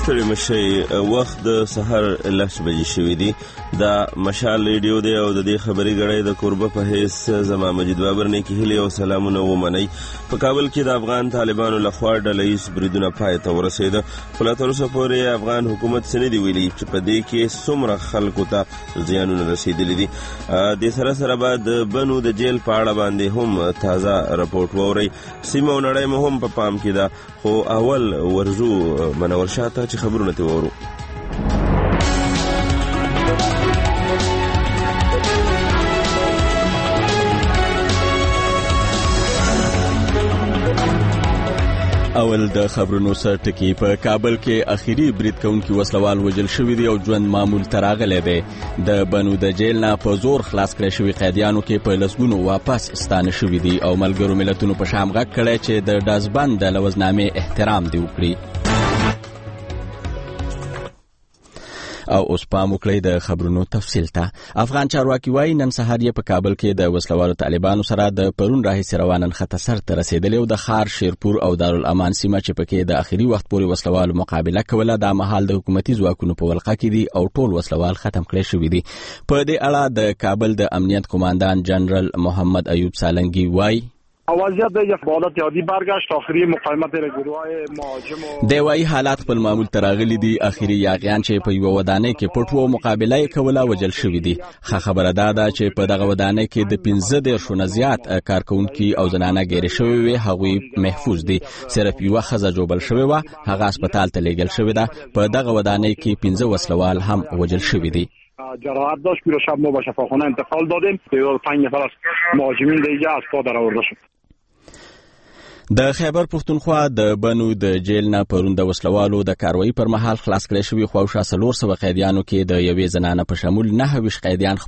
ستړي مشئ وخت د سحر 10 بجې شوي دي. دا مشال ریډیو دی او د دې خبري غړی د کوربه په حیث زما مجید بابر نیکی هیلې او سلامونه ومنئ. په کابل کې د افغان طالبانو لخوا ډلهییز بریدونه پای ته ورسېده. خو لا تر اوسه پورې افغان حکومت څه نه دي ویلي چې په دې کې څومره خلکو ته زیانونه رسېدلي دي. دې سره به د بنو د جیل په اړه باندې هم تازه رپورټ واورئ. سیمه او نړۍ مو هم په پام کې ده. خو اول ورزو منور شاته چې خبرونه ته وورو. اول د خبرونو سر ټکی. په کابل کې اخیری برید کوونکي وسلوال وژل شوي دي او ژوند معمول ته راغلی دی. د بنو د جیل نه په زور خلاص کړی شوي قیدیانو کې په لسګونو واپس ستانه شوي دي او ملګرو ملتونو په شام غږ کړی چې د ډازبند د لوزنامې احترام دی وکړي. او اوس پام وکړئ د خبرونو تفصیل ته. افغان چارواکي وایي نن سهار یې په کابل کې د وسلوالو طالبانو سره د پرون راهیسې روانه نښته سر ته رسېدلې او د ښار شیرپور او دارالامان سیمه چې پکې د اخري وخت پورې وسلوالو مقابله کوله دا مهال د حکومتي ځواکونو په ولقه کې دي او ټول وسلوال ختم کړی شوي دي. په دې اړه د کابل د امنیت قماندان جنرال محمد ایوب سالنگی وایي وضعیت به یک حالت عادی برگشت. آخری مقاومت گروه‌های مهاجم د وای حالات خپل معمول تراغلي دي. اخري یاغیان چې په یو ودانۍ کې پټ وو مقابله کوله وجل شوی دي. خبره ده چې په دغه ودانۍ کې د 15 نه زیات کارکونکي او زنانه ګیرې شوی وي. هغوی محفوظ دي. صرف یو خزه جوبل شوی و هغه هسپتال ته لیږل شوی ده. په دغه ودانۍ کې 15 وسلوال هم وجل شوی دي. جراحت داشت که شب ما به شفاخانه انتقال دادیم. 5 نفر از مهاجمین دیگه از پا درآورده شد. د خیبر پښتونخوا د بنو د جیل نه پرون د وسلوالو د کاروایی پر مهال خلاص کړی شوی خواوشا 300 قیدیانو کې د یوې زنانه په شمول 9 قیدیان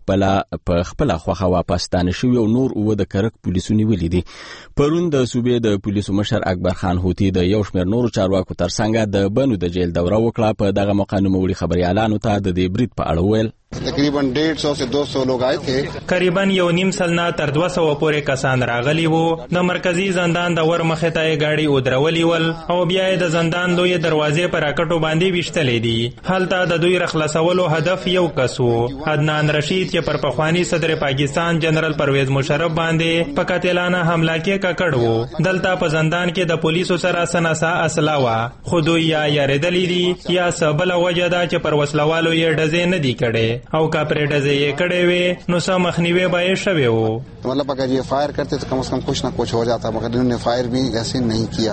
خپل خوخه واپس ستانه شوی او نور او د کرک پولیسو نیولې دي. پرون د صوبې د پولیسو مشر اکبر خان هوتی د یو شمېر نورو چارواکو ترڅنګ د بنو د جیل دوره وکړه. په دغه موقع نوموړي خبريالانو ته د دې برید په اړه ویل تقریبا 150 سے 200 لوگ آئے تھے. قریبا یو نیم سل نه تر 200 پورې کسان راغلي وو. د مرکزی زندان د ور مخې ته گاډي ودرولې ول او بیا د زندان لوی دروازې پر راکټو باندې وشتلې دي. هلته د دوی رخلاصولو هدف یو کس وو. عدنان رشید چې پر پخوانی صدر پاکستان جنرال پرویز مشرف باندې په قاتلانه حمله کې ککړ وو. دلته په زندان کې د پولیسو سره سناسا اصلا وا. خو دوی یا یریدلې دي یا سبل وجدا چې پر وسلوالو یې ډزې نه دی کړي او کا پریډزې یې کړې وې نو سم مخنیوي به شوی وو. مطلب اگر یہ فائر کرتے تو کم از کم کچھ نہ کچھ ہو جاتا مگر انہوں نے فائر بھی ایسے نہیں کیا.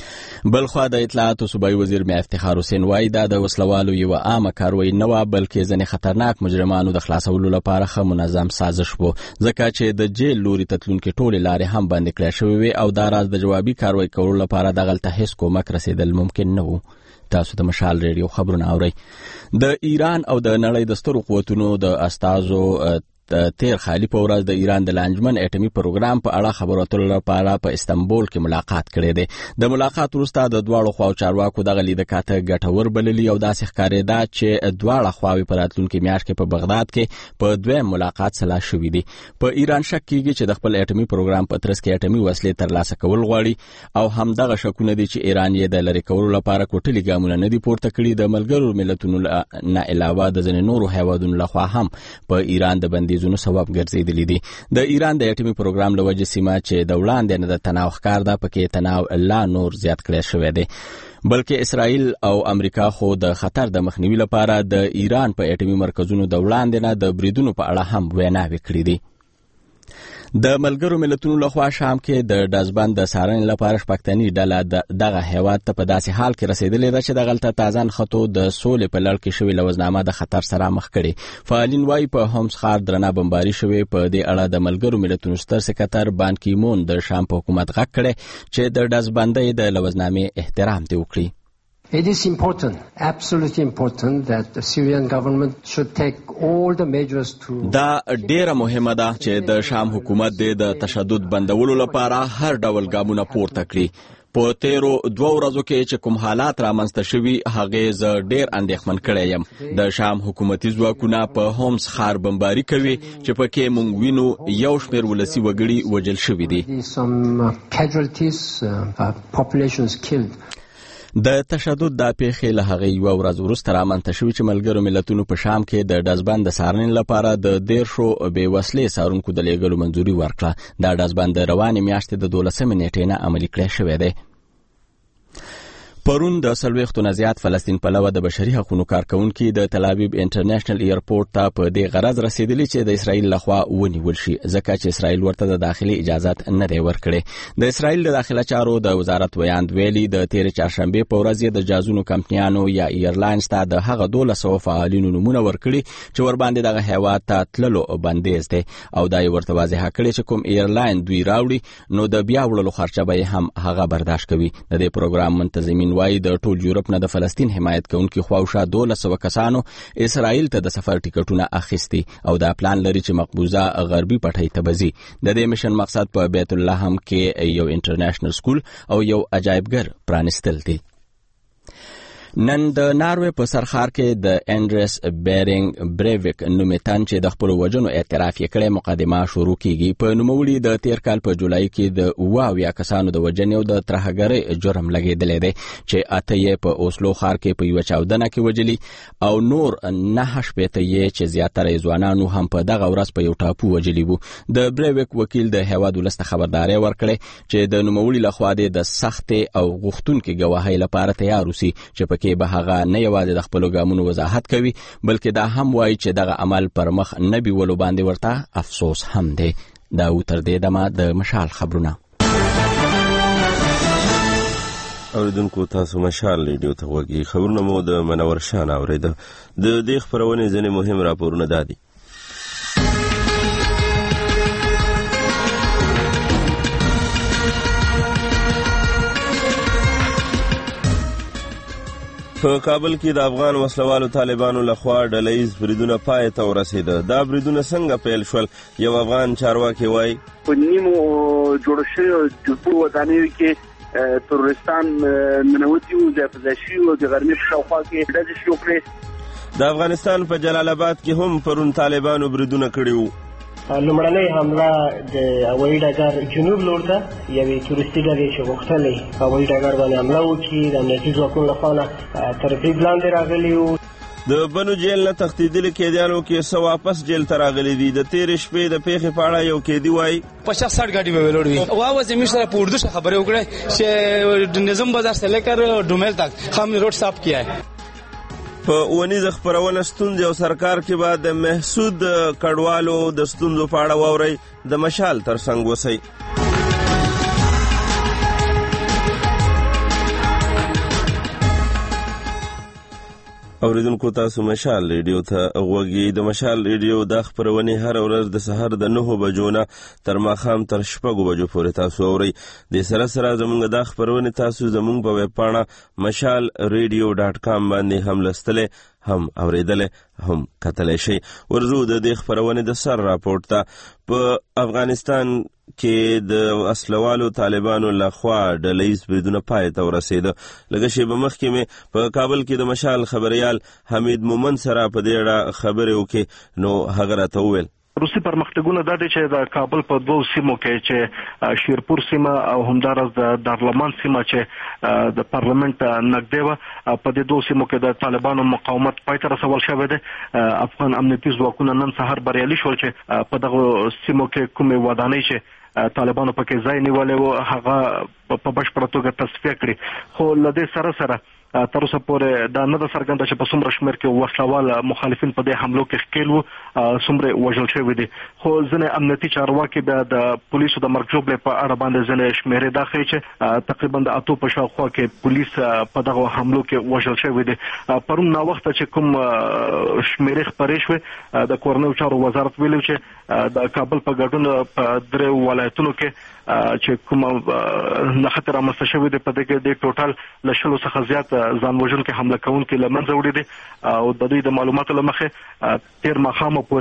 بلخوا د اطلاعات او صوبایي وزیر میا افتخار حسین وایي دا د وسلوالو یو عامه کاروایی نه و بلکې ځنې خطرناک مجرمانو د خلاصولو لپاره ښه منظم سازش وو ځکه چې د جیل لوري تتلونکي ټولې لارې هم بندې کړې شوې وې او دا راز د جوابي کاروایی کولو لپاره دغلته هیڅ کومک رسېدل ممکن نه وو. تاسو د مشال ریډیو خبرونه اورئ. د ایران او د نړۍ د سترو قوتونو د استازو تیر خالی په ورځ د ایران د لانجمن اټومي پروګرام په اړه خبرو اترو لپاره په استنبول کې ملاقات کړی دی. د ملاقات وروسته د دواړو خواو چارواکو دغه لیدکاته ګټور بللي او داسې ښکارېده چې دواړه خواوې په راتلونکي میاشت کې په بغداد کې په دویم ملاقات سلا شوي دي. په ایران شک کیږي چې د خپل اټومي پروګرام په ترڅ کې اټومي وسلې ترلاسه کول غواړي او همدغه شکونه دي چې ایران یې د لرې کولو لپاره کوټلي ګامونه نه دي پورته کړي. د ملګرو ملتونو نه علاوه د ځینې نورو هیوادونو لخوا هم په ایران د بندیزونو سبب ګرځېدلې دي. د ایران د اټومي پروګرام له وجې سیمه چې د وړاندې نه د تناو ښکار ده پکې تناو لا نور زیات کړی شوی دی. بلکې اسرائیل او امریکا خو د خطر د مخنیوي لپاره د ایران په اټومي مرکزونو د وړاندې نه د بریدونو په اړه هم ویناوې کړې دي. د ملګرو ملتونو لخوا شام کې د ډازبند د څارنې لپاره شپږتنۍ ډله دغه هیواد ته په داسې حال کې رسېدلې ده چې دغلته تازه نښتو د سولې په لړ کې شوې لوزنامه د خطر سره مخ کړي. فعالین وایي په هومس ښار درنه بمباري شوې. په دې اړه د ملګرو ملتونو ستر سکرتر بان کی مون د شام په حکومت غږ کړی چې د ډازبندۍ د لوزنامې احترام دې وکړي. It is important, absolutely important, that the Syrian government should take all the measures to... دا ډیره مهمه ده چې د شام حکومت د تشدد بندولو لپاره هر ډول ګامونه پورته کړي. په تیرو 2 ورځو کې چې کوم حالات رامنځته شوي هغې زه ډیر اندېښمن کړی یم. د شام حکومتي ځواکونه په هومس ښار بمباري کوي چې پکې موږ وینو یو شمېر ولسي وګړي وژل شوي دي. د تشدد د پیښې له هغې یوه ورځ وروسته رامنځته شوي چې ملګرو ملتونو په شام کې د ډزبند د څارنې لپاره د 10 بې وسلې څارونکو د لیږلو منظوري ورکړه. دا ډزبند د روانې میاشتې د 12 نیټې نه عملي کړی شوی دی. پرون د 40 نه زیات فلسطین پلوه د بشري حقوقو کارکونکي د تل ابیب انټرنیشنل ایرپورټ ته په دې غرض رسیدلی چې د اسرایل لخوا ونیول شي ځکه چې اسرایل ورته د داخلي اجازهات نه دی ورکړي. د اسرایل د داخله چارو د وزارت ویاند ویلي د تیر چهارشنبه په ورځ د جازونو کمپنیانو یا ایرلاینز ته د هغه 1200 فعالینو نمونه ورکړي چې ور باندې دغه هیواد ته تللو بندیز دی او دا ورته واضح کړي چې کوم ایرلاین دوی راوړي نو د بیا وړلو خرچه به هم هغه برداشت کوي. د دې پروګرام منتظمین وايي د ټول یورپ نه د فلسطین حمایت کوونکي خواوشا 1200 کسانو اسرائیل ته د سفر ټیکټونه اخیستي او دا پلان لري چې مقبوضه غربي پټۍ ته بځي. د دې میشن مقصد په بیت اللحم کې یو انټرنیشنل سکول او یو عجایبګر پرانستل دي. نن د ناروې په سرخار کې د انډریس بیرینګ بریویک نومیتان چې د خپل وجنو اعتراف یې کړی مقدمه شروع کیږي. په نوموړي د تیر کال په جولای کې د 22 کسانو د وجنې او د ترهګرۍ جرم لګیدلی دی چې اته یې په اوسلو ښار کې په یوه چاودنه کې وجلي او نور 9 شپېته یې چې زیاتره ځوانانو هم په دغه ورځ په یو ټاپو وجلي وو. د بریویک وکیل د هیواد ولس ته خبرداری ورکړی چې د نوموړي لخوا د سختې او غوښتونکې ګواهۍ لپاره تیار اوسي چې کې به هغه نه یوازې د خپلو ګامونو وضاحت کوي بلکې دا هم وایي چې دغه عمل پر مخ نه بیولو باندې ورته افسوس هم دی. دا تر دې دمه د مشال خبرونه. اوریدونکو تاسو مشال ریډیو ته غوږی خبرونه مو د منور شان اوریده. د دې خبرونې ځینې مهم راپورونه دادي. په کابل کې د افغان وسلوالو طالبانو لخوا ډلهییز بریدونه پای ته ورسېده. دا بریدونه څنګه پیل شول؟ یو افغان چارواکي وایي په نیمو جوړ شویو جبهو ودانیو کې تروریستان ننوتي وو، ځای په ځای شوي وو، د غرمې په شاوخوا کې ډزې شروع کړې. د افغانستان په جلال آباد کې هم پرون طالبانو بریدونه کړي وو. لومړنۍ حمله د هوایي ډګر جنوب لور ته یوې تورستي ډلې چې غوښتلې په هوایي ډګر باندې حمله وکړي د امنیتي ځواکونو لخوا نه ترتیب لاندې راغلي وو. د بنو جیل نه تښتېدلي قیدیانو کې څه واپس جیل ته راغلي دي. د تېرې شپې د پیښې په اړه یو قیدي وایي 50-60 गाड़ी به ویلوړ وي واو زمير سره په اردو خبرې وکړې چې نظم بازار سے لیکر ډومل تک هم روډ صاف کیا ہے. په اونیزه خپرونه ستونزې او سرکار کې به د محسود کډوالو د ستونزو په اړه واورئ. د مشال ترڅنګ اوسئ. اوریدونکو تاسو مشال ریډیو ته غوږی. د مشال ریډیو د خبرونې هر ورځ د سحر د 9 بجو نه تر ماښام تر 6 بجو پورې تاسو اورئ. د سره سره زمونږ د خبرونې تاسو زمونږ په ویب پاڼه mashalradio.com باندې هم لستلې هم اوریدل هم کتلی شي. ورزو د دې خبرونې د سر راپورټ ته. په افغانستان کې د وسلوالو طالبانو لخوا ډلهییز بریدونه پای ته ورسېده. لږه شېبه مخکې مې په کابل کې د مشال خبریال حمید مومن سره په دې اړه خبرې وکړې نو هغه راته وویل روسي پرمختګونه دا دي چې د کابل په دوه سیمو کې چې شیرپور سیمه او همدارس د دارالمان سیمه چې د پارلمنت نږدې و په دې دوه سیمو کې د طالبانو مقاومت پای ته رسول شوی دی. افغان امنیتي ځواکونه نن سهار بریالي شول چې په دغه سیمو کې کومې ودانۍ چې طالبانو پکې ځای نیولی و هغه په بشپړه توګه تصفیه کړي. خو له دې سره سره تر اوسه پورې دا نه ده څرګنده چې په څومره شمېر کې وسلوال مخالفین په دې حملو کې ښکېل وو، څومره وژل شوي دي. خو ځینې امنیتي چارواکي بیا د پولیسو د مرګ ژوبلې په اړه باندې ځینې شمېرې دا ښیي چې تقریبا د 8 په شاوخوا کې پولیس په دغه حملو کې وژل شوي دي. پرون ناوخته چې کوم شمېرې خپرې شوې د کورنیو چارو وزارت ویلي چې د کابل په ګډون په 3 ولایتونو کې چې کوم نښتې رامنځته شوي دي په دې کې د ټوټل له 100 څخه زیات ځان وژونکي حمله کوونکي له منځه وړي دي او د دوی د معلوماتو له مخې تېر ماښامه پورې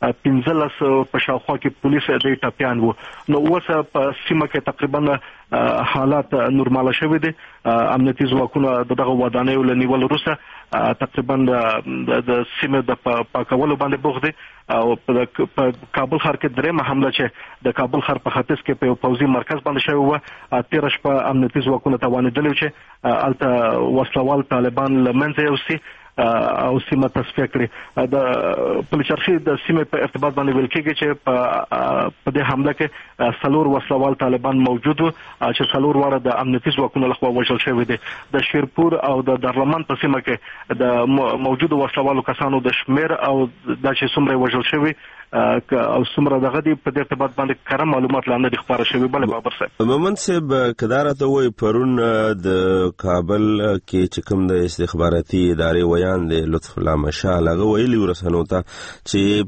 15 په شاوخوا کې پولیس د ټاپیان وو. نو اوسه په سیمه کې تقریبا حالات نورمال شوي دي. امنیتي ځواکونه دغه ودانیو لنیول وروسته تقریبا د سیمه د پاکولو باندې بوخت دي او په کابل ښار کې درېمه حمله چې د کابل ښار په ختیځ کې په یو پوځي مرکز باندې شوې وه. 13 شپه امنیتي ځواکونه توانېدلي چې هلته وسلوال طالبان له منځه یوسي او سیمه تصفیه کړي. د پلچرخي د سیمه په ارتباط باندې ویل کېږي چې په دې حمله کې 4 وسلوال طالبان موجود وو چې 4 واړه د امنیتي ځواکونو لخوا وژل شوي دي. د شیرپور او د دارالمان په سیمه کې د موجودو وسلوالو کسانو د شمیر او د چې څومره وژل شوي او څومره دغه دي په دې ارتباط باندې کره معلومات لا نه دي خبره شوي. بل بابر صاحب مومن صاحب کدار ته وای پرون د کابل کې چې کوم د استخباراتي ادارې ویان د لطف الله مشال هغه ویلي ورسنو ته چې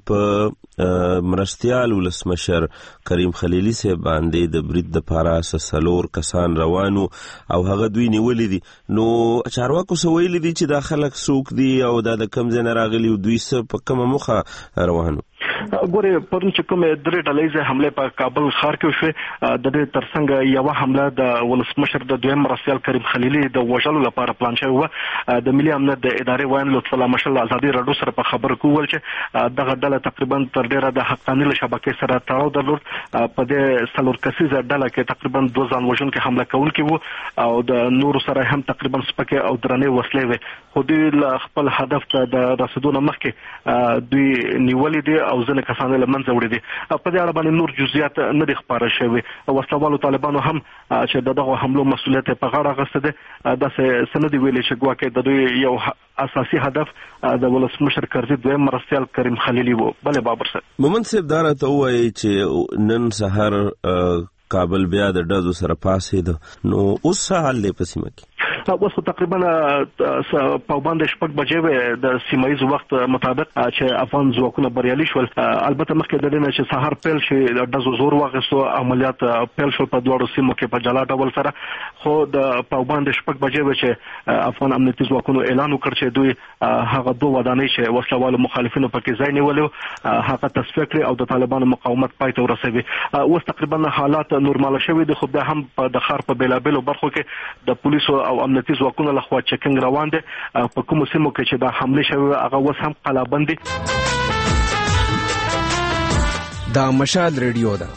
په مرستيال ولسمشر کریم خلیلی صاحب باندې د برید د پارا سلور کسان روانو او هغه دوی نیولې دي. نو چارواکو سو ویلي دي چې د خلک سوق دي او د کم ځای راغلي او دوی څه په کومه مخه روانو. ګوره پرون چې کومه درې ډلې حمله په کابل ښار کې وشوه د دې ترڅنګ یو حمله د ولسمشر د دویم مرستيال کریم خلیلی د وژلو لپاره پلان شوی و. د ملي امنیت د ادارې وایي لطف الله مشال ازادي رادیو سره په خبر کول چې دغه ډله تقریبا تر ډیره د حقاني شبکې سره تړاو درلود. په دې څلور کسیزه ډله کې تقریبا 2 ځان وژونکي حمله کوونکي وو او د نورو سره هم تقریبا سپکه او درنې وسلې وي. خو دوی خپل هدف ته د رسیدو مخکې دوی نیولې دي او ځنه کسان له منځه وړي دي. په دې اړه باندې نور جزئیات نه دي خبره شوي. وسلوالو طالبانو هم چې دغه حملو مسؤلیت په غاړه اخیسته ده د سندې ویلې چې ګواکې د دوی یو اساسي هدف د ولسمشر کرزي دویم مرستيال کریم خلیلی وو. بل بابر صاحب مومن صاحب دار ته وایي چې نن سحر کابل بیا د ډزو سره پاسې ده. نو اوس حال له پسیمه کې اوس تقریبا په باندې شپږ بجې د سیمایي وخت مطابق چې افغان ځواکونه بریالي شول. البته مخکې د دې نه چې سحر پیل شي د ډزو زور واغستو عملیات پیل شول په دوړو سیمو کې په جلا ډول سره. خو د په باندې شپږ بجې چې افغان امنیتي ځواکونو اعلان وکړ چې دوی هغه 2 ودانۍ چې وسلوالو مخالفینو پکې ځای نیولو هغه تصفیه کړي او د طالبانو مقاومت پای ته ورسوي. اوس تقریبا حالات نورمال شوي دي. خو د هم د ښار په بیلابلو برخو کې د پولیسو او امنیتي ځواکونو لخوا چکینګ روان دي. په کومو سیمو کې چې دا حمله شوی هغه اوس هم قلابند دي. دا مشال ریډیو ده.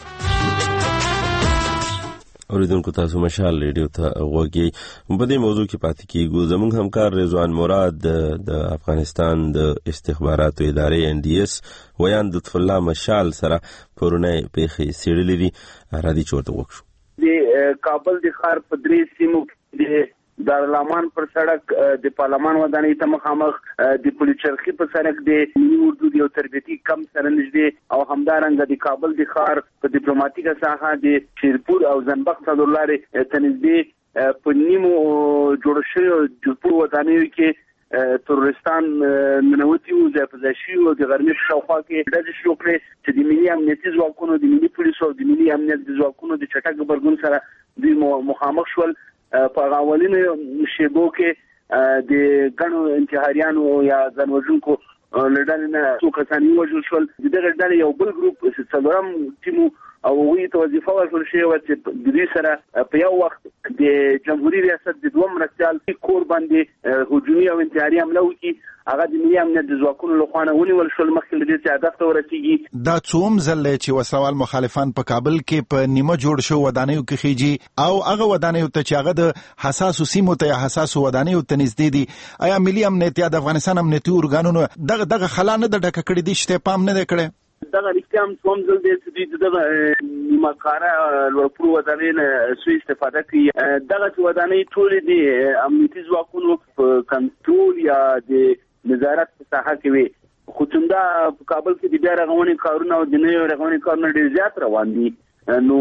اوریدونکو تاسو مشال ریډیو ته وګورئ. په دې موضوع کې پاتې کیږو. زموږ همکار رضوان مراد د افغانستان د استخباراتو ادارې NDS ویان لطف الله مشال سره پرونه پیښې سیړلې دي. را دي چورته وښو. د کابل د ښار په 3 سیمو کې دارالمان پر سړک د پارلمان ودانۍ ته مخامخ د پلچرخي په سړک د اردو د تربیتي کم سره نږدې او همدارنګه د کابل د ښار په ډیپلوماټیکه ساحه د شیرپور او زنبق څلورلارې ته نږدې په نیمو جوړ شویو جوړ ودانیو کې ترورستان منوتی او ځپځشي او د غرمې شاوخوا کې د شوکړې چې د ملي امنیتي ځواکونو د ملي پولیسو او د ملي امنیت ځواکونو د چټک غبرګون سره د مخامخ شول. په اولینو شیبو کې د ګڼو انتحاریانو یا ځانوژونکو لړل نه څو کسان وژل شول. دغه ډلې یو بل ګروپ څلورم ټیمو او وی ته وظیفه ورکړل شوې و چې د دې سره په یو وخت د جمهوریت ریاست د دوم مرستيال کور باندې هجومي او انتحاري حمله وکړي. هغه د ملي امنیت د ځواکونو لخوا ونیول شول مخکې د دې هدف ته ورسیږي. دا څوم ځل چې وسلوال مخالفان په کابل کې په نیمه جوړ شو ودانیو کې خيږي او هغه ودانیو ته چې هغه د حساسو سیمو ته حساسو ودانیو ته نږدې دي. آیا ملي امنیت یا د افغانستان امنیتي ارګانونو دغه خلا نه د ډکه کړې دي شته پام نه کړي؟ دغه احتیام څوم ځل د دغه مقاره ورپرو ودانۍ نه سوء استفاده کوي. دغه ودانۍ ټول دي امنیتي ځواکونو په کنټرول یا د نظارت په ساحه کې وي. خو څنګه په کابل کې د بیا رغونې کارونه او د نوې رغونې کارونه ډېر زیات روان دي. نو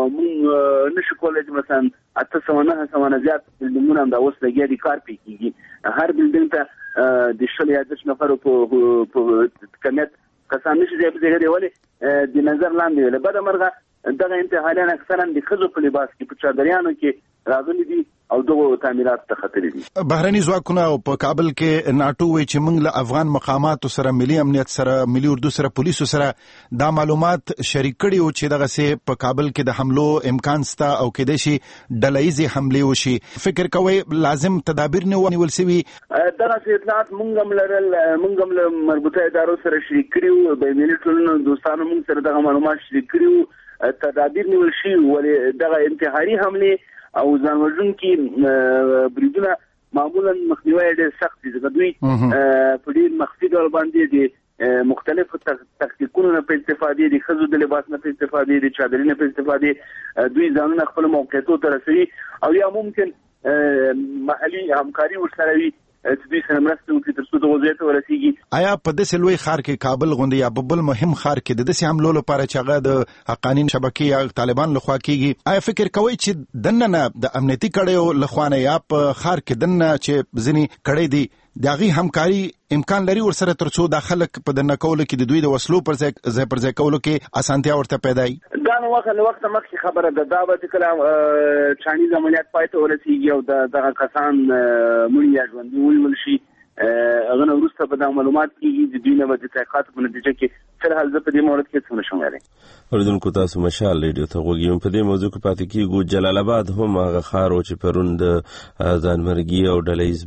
موږ نشو کولای چې مثلا 809 زیات بلډینګونه هم دا اوس لګیا دي کار پې کېږي. هر بلډینګ ته د 10 یا 10 نفرو په کمیت کسان نشي ځای په ځای دی ولې د نظر لاندې له بده مرغه دغه انتحاریان اکثرا د ښځو په لباس کې په چادریانو کې راغلي دي او دغه تعمیرات ته خطرې دي. بهرني ځواکونه په کابل کې ناتو وایي چې موږ له افغان مقاماتو سره، ملي امنیت سره، ملي اردو سره، پولیسو سره دا معلومات شریک کړي وو چې دغه سه په کابل کې د حملو امکان ستا او کېدای شي ډلهیزې حملې وشي. فکر کوئ لازم تدابیر نه ونیول سوي؟ دغه اطلاعات موږ هم لرل، موږ هم له مربوطه ادارو سره شریک کړي وو، د ملي ټولنو دوستانو موږ سره دغه معلومات شریک کړي وو، تدابیر نیول شي. ولې دغه انتحاري حملې او ځانوژونکي بریدونه معمولا مخنیوي ډېر سخت دي، ځکه دوی په ډېر مخفي ډول باندې د مختلفو تکتیکونو نه په استفادې دي، ښځو د لباس نه په استفادې دي، چادري نه په استفادې، دوی ځانونه خپل موقعیتو ته رسوي او یا ممکن محلي همکاري ورسره وي چې دوی سره مرسته وکړي تر څو د وضعیت ورسیږي. آیا په داسې لوی ښار کې کابل غوندې یا په بل مهم ښار کې د داسې حملو لپاره چې هغه د حقانین شبکې یا طالبان لخوا کېږي، آیا فکر کوئ چې دننه د امنیتي کړیو لخوا نه یا په ښار کې دننه چې ځینې کړی دي د هغې همکاري امکان لري ورسره تر څو دا خلک په دننه کولو کې د دوی د وسلو پر ځای کولو کې اسانتیا ورته پیدا وي؟ دا نو وخت مخکې خبره ده، دا به چې کله چانیز عملیات پای ته ورسېږي او دغه کسان مړي یا ژوندي ونیول شي، هغه نه وروسته به دا معلومات کېږي، د دوی نه به د تحقیقاتو په نتیجه کې فلحال زه په دې مورد کې څه نشم ویلی. اوریدونکو تاسو مشال ریډیو ته غوږ یو. په دې موضوع کې پاتې کېږو. جلال آباد هم هغه ښار و چې پرون د ځانمرګي او ډلهییز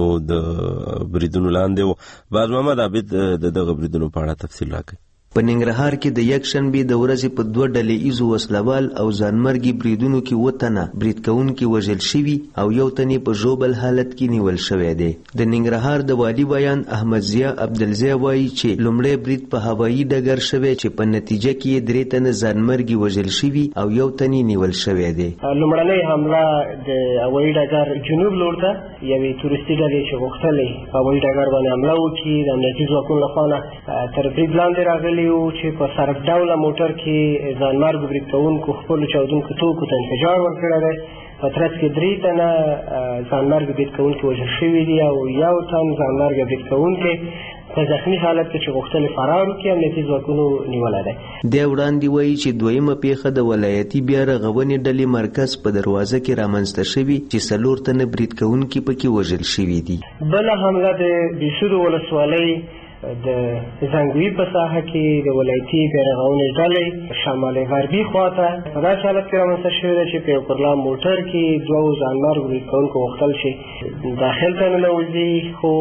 بریدونو لاندې و. باز محمد عابد د دغه بریدونو په اړه تفصیل راکړي. په ننګرهار کې د یک شنبې د ورځې په 2 ډلهییزو وسلوال او ځانمرګي بریدونو کې 7 تنه برید کوونکي وژل شوي او 1 تن په ژوبل حالت کې نیول شوی دی. د ننګرهار د والي بیان احمد ضیا عبدالضیا وایي چې لومړی برید په هوایي ډګر شوی چې په نتیجه کې 3 تنه ځانمرګي وژل شوي او 1 تن نیول شوی دی. لومړنۍ حمله د هوایي ډګر جنوب لور ته یوې تورستي ډلې چې غوښتلې په هوایي ډګر باندې حمله وکړي، د امنیتي ځواکونو لخوا نه تر برید لاندې راغلي چې په سرک ډوله موټر کې ځانمرګو برید کوونکو خپلو چاودونکو توکو ته انفجار ورکړی دی. په ترڅ کې 3 تنه ځانمرګ برید کوونکي وژل شوي دي او 1 تن ځانمرګ برید کوونکی په زخمي حالت کې چې غوښتل فرار وکړي امنیتي ځواکونو نیولی دی. دی وړاندې وایي چې دویمه پیښه د ولایتي بیا رغونې ډلې مرکز په دروازه کې رامنځته شوي چې 4 تنه برید کوونکي پکې وژل شوي دي. بله حمله د بیسورو ولسوالۍ د زنګوی په ساحه کې د ولایتي بیا رغونې ډلې شمال غربي خواته په داسې حالت کې رامنځته شوې ده چې په یو پرلا موټر کې 2 ځانمرګ برید کوونکو غوښتل چې داخل ته ننوځي، خو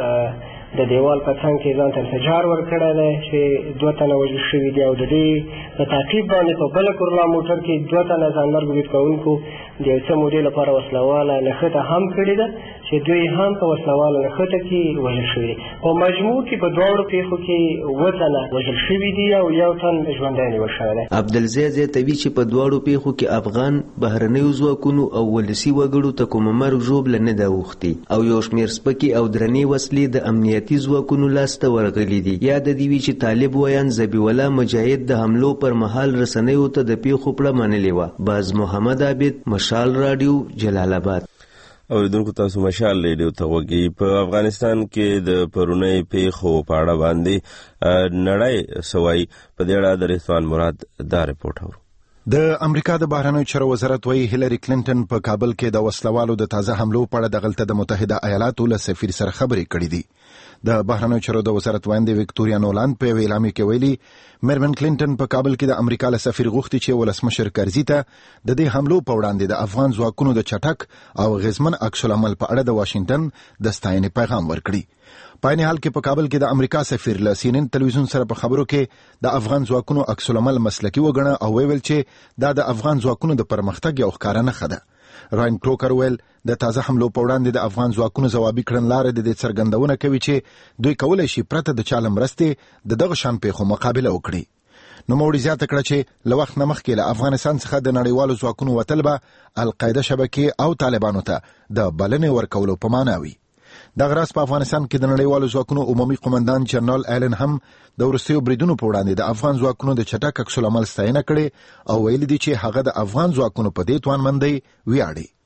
د دیوال په څنګ کې ځان ته انفجار ورکړی دی چې 2 تنه وژل شوي دي او د دې په تعقیب باندې په بله کورلا موټر کې 2 تنه ځانمرګ برید کوونکو د یو څه مودې لپاره وسلواله نښته هم کړې ده چې دوی هم په وسلواله نښته کې وژل شوي دي. په مجموع کې په 2 پیښو کې 7 تنه وژل شوي دي او 1 تن ژوندی نیول شوی دی. عبدالضیا زیاتوي چې په 2 پیښو کې افغان بهرنیو ځواکونو او ولسي وګړو ته کومه مرګ ژوبله نه ده اوښتې او یو شمېر سپکې او درنې وسلې د امنیتي ځواکونو لاسته ورغلي دي. یاد دې وي چې طالب ویان ذبیح الله مجاهد د حملو پر مهال رسنیو ته د پیښو پړه منلې وه. باز محمد عابد، مشال راډیو، جلال آباد. اوریدونکو تاسو مشال ریډیو ته غوږی. په افغانستان کې د پرونی پیښو په اړه باندې نړۍ سوای په دې اړه د رضوان مراد دا رپورټ اورو. د امریکا د بهرنیو چارو وزارت وایي هیلری کلینټن په کابل کې د وسلوالو د تازه حملو په اړه دغلته د متحده ایالاتو له سفیر سره خبرې کړې دي. د بهرنیو چارو د وزارت وایندې وکټوریا نولاند په اعلامیه کې ویلي میرمن کلینټن په کابل کې د امریکا له سفیر غوښتي چې ولسمشر کرزي ته د دې حملو په وړاندې د افغان ځواکونو د چټک او غیزمن عکس العمل په اړه د واشنگټن د ستاینې پیغام ورکړي. په عین حال کې په کابل کې د امریکا سفیر له CNN تلویزیون سره په خبرو کې د افغان ځواکونو عکس العمل مسلکي وګڼه او ویل چې دا د افغان ځواکونو د پرمختګ یو ښکاره نښه ده. راین کروکر ویل د تازه حملو په وړاندې د افغان ځواکونو ځوابي کړنلارې د دې څرګندونه کوي چې دوی کولی شي پرته د چا له مرستې د دغه شان پیښو مقابله وکړي. نوموړي زیاته کړه چې له وخت نه مخکې له افغانستان څخه د نړیوالو ځواکونو وتل به القاعده شبکې او طالبانو ته د بلنې ورکولو په معنا وي. دغه راز په افغانستان کې د نړیوالو ځواکونو عمومي قومندان جنرال ایلن هم د وروستیو بریدونو په وړاندې د افغان ځواکونو د چټک عکس العمل ستاینه کړې او ویلي دي چې هغه د افغان ځواکونو په دې توانمندۍ ویاړي.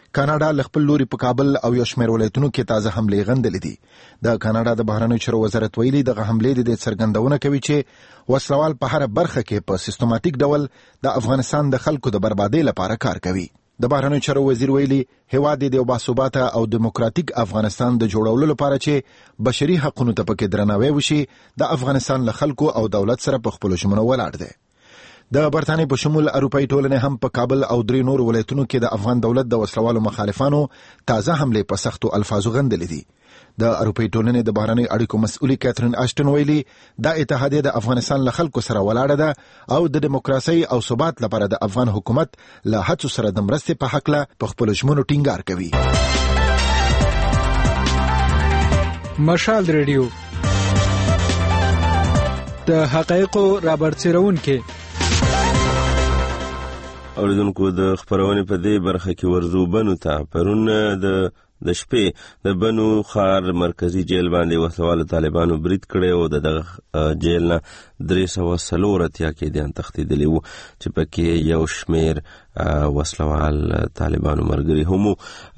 کاناډا له خپل لوري په کابل او یو شمېر ولایتونو کې تازه حملې غندلې دي. د کاناډا د بهرنیو چارو وزارت ویلي دغه حملې د څرګندونه کوي چې وسلوال په هر برخه کې په سیستماتیک ډول د افغانستان د خلکو د بربادۍ لپاره کار کوي. د بهرنیو چارو وزیر ویلي هیواد د یو باثباته او دیموکراتیک افغانستان د جوړولو لپاره چې بشري حقوقو ته پکې درناوی وشي د افغانستان له خلکو او دولت سره په خپلو ژمنو ولاړ دی. د برتانیې په شمول اروپایي ټولنې هم په کابل او 3 نور ولایتونو کې د افغان دولت د وسلوالو مخالفانو تازه حملې په سختو الفاظو غندلې دي. د اروپایي ټولنې د بهرنۍ اړیکو مسؤلې کاترین اشټن ویلي دا اتحادیه د افغانستان له خلکو سره ولاړه ده او د دیموکراسي او ثبات لپاره د افغان حکومت له هڅو سره د مرستې په حق له په خپلو ژمنو ټینګار کوي. مشال ریډیو د حقایقو رابرسېرونکي اوریدونکو د خبرونې په دې برخه کې ورزو بنو ته پرون د شپې د بنو خار مرکزی جیل باندې وسلوال طالبانو برید کړی او دغه جیل نه 340 قیدیان تښتېدلي وو چې پکې یو شمېر وسلوال طالبانو مرګري هم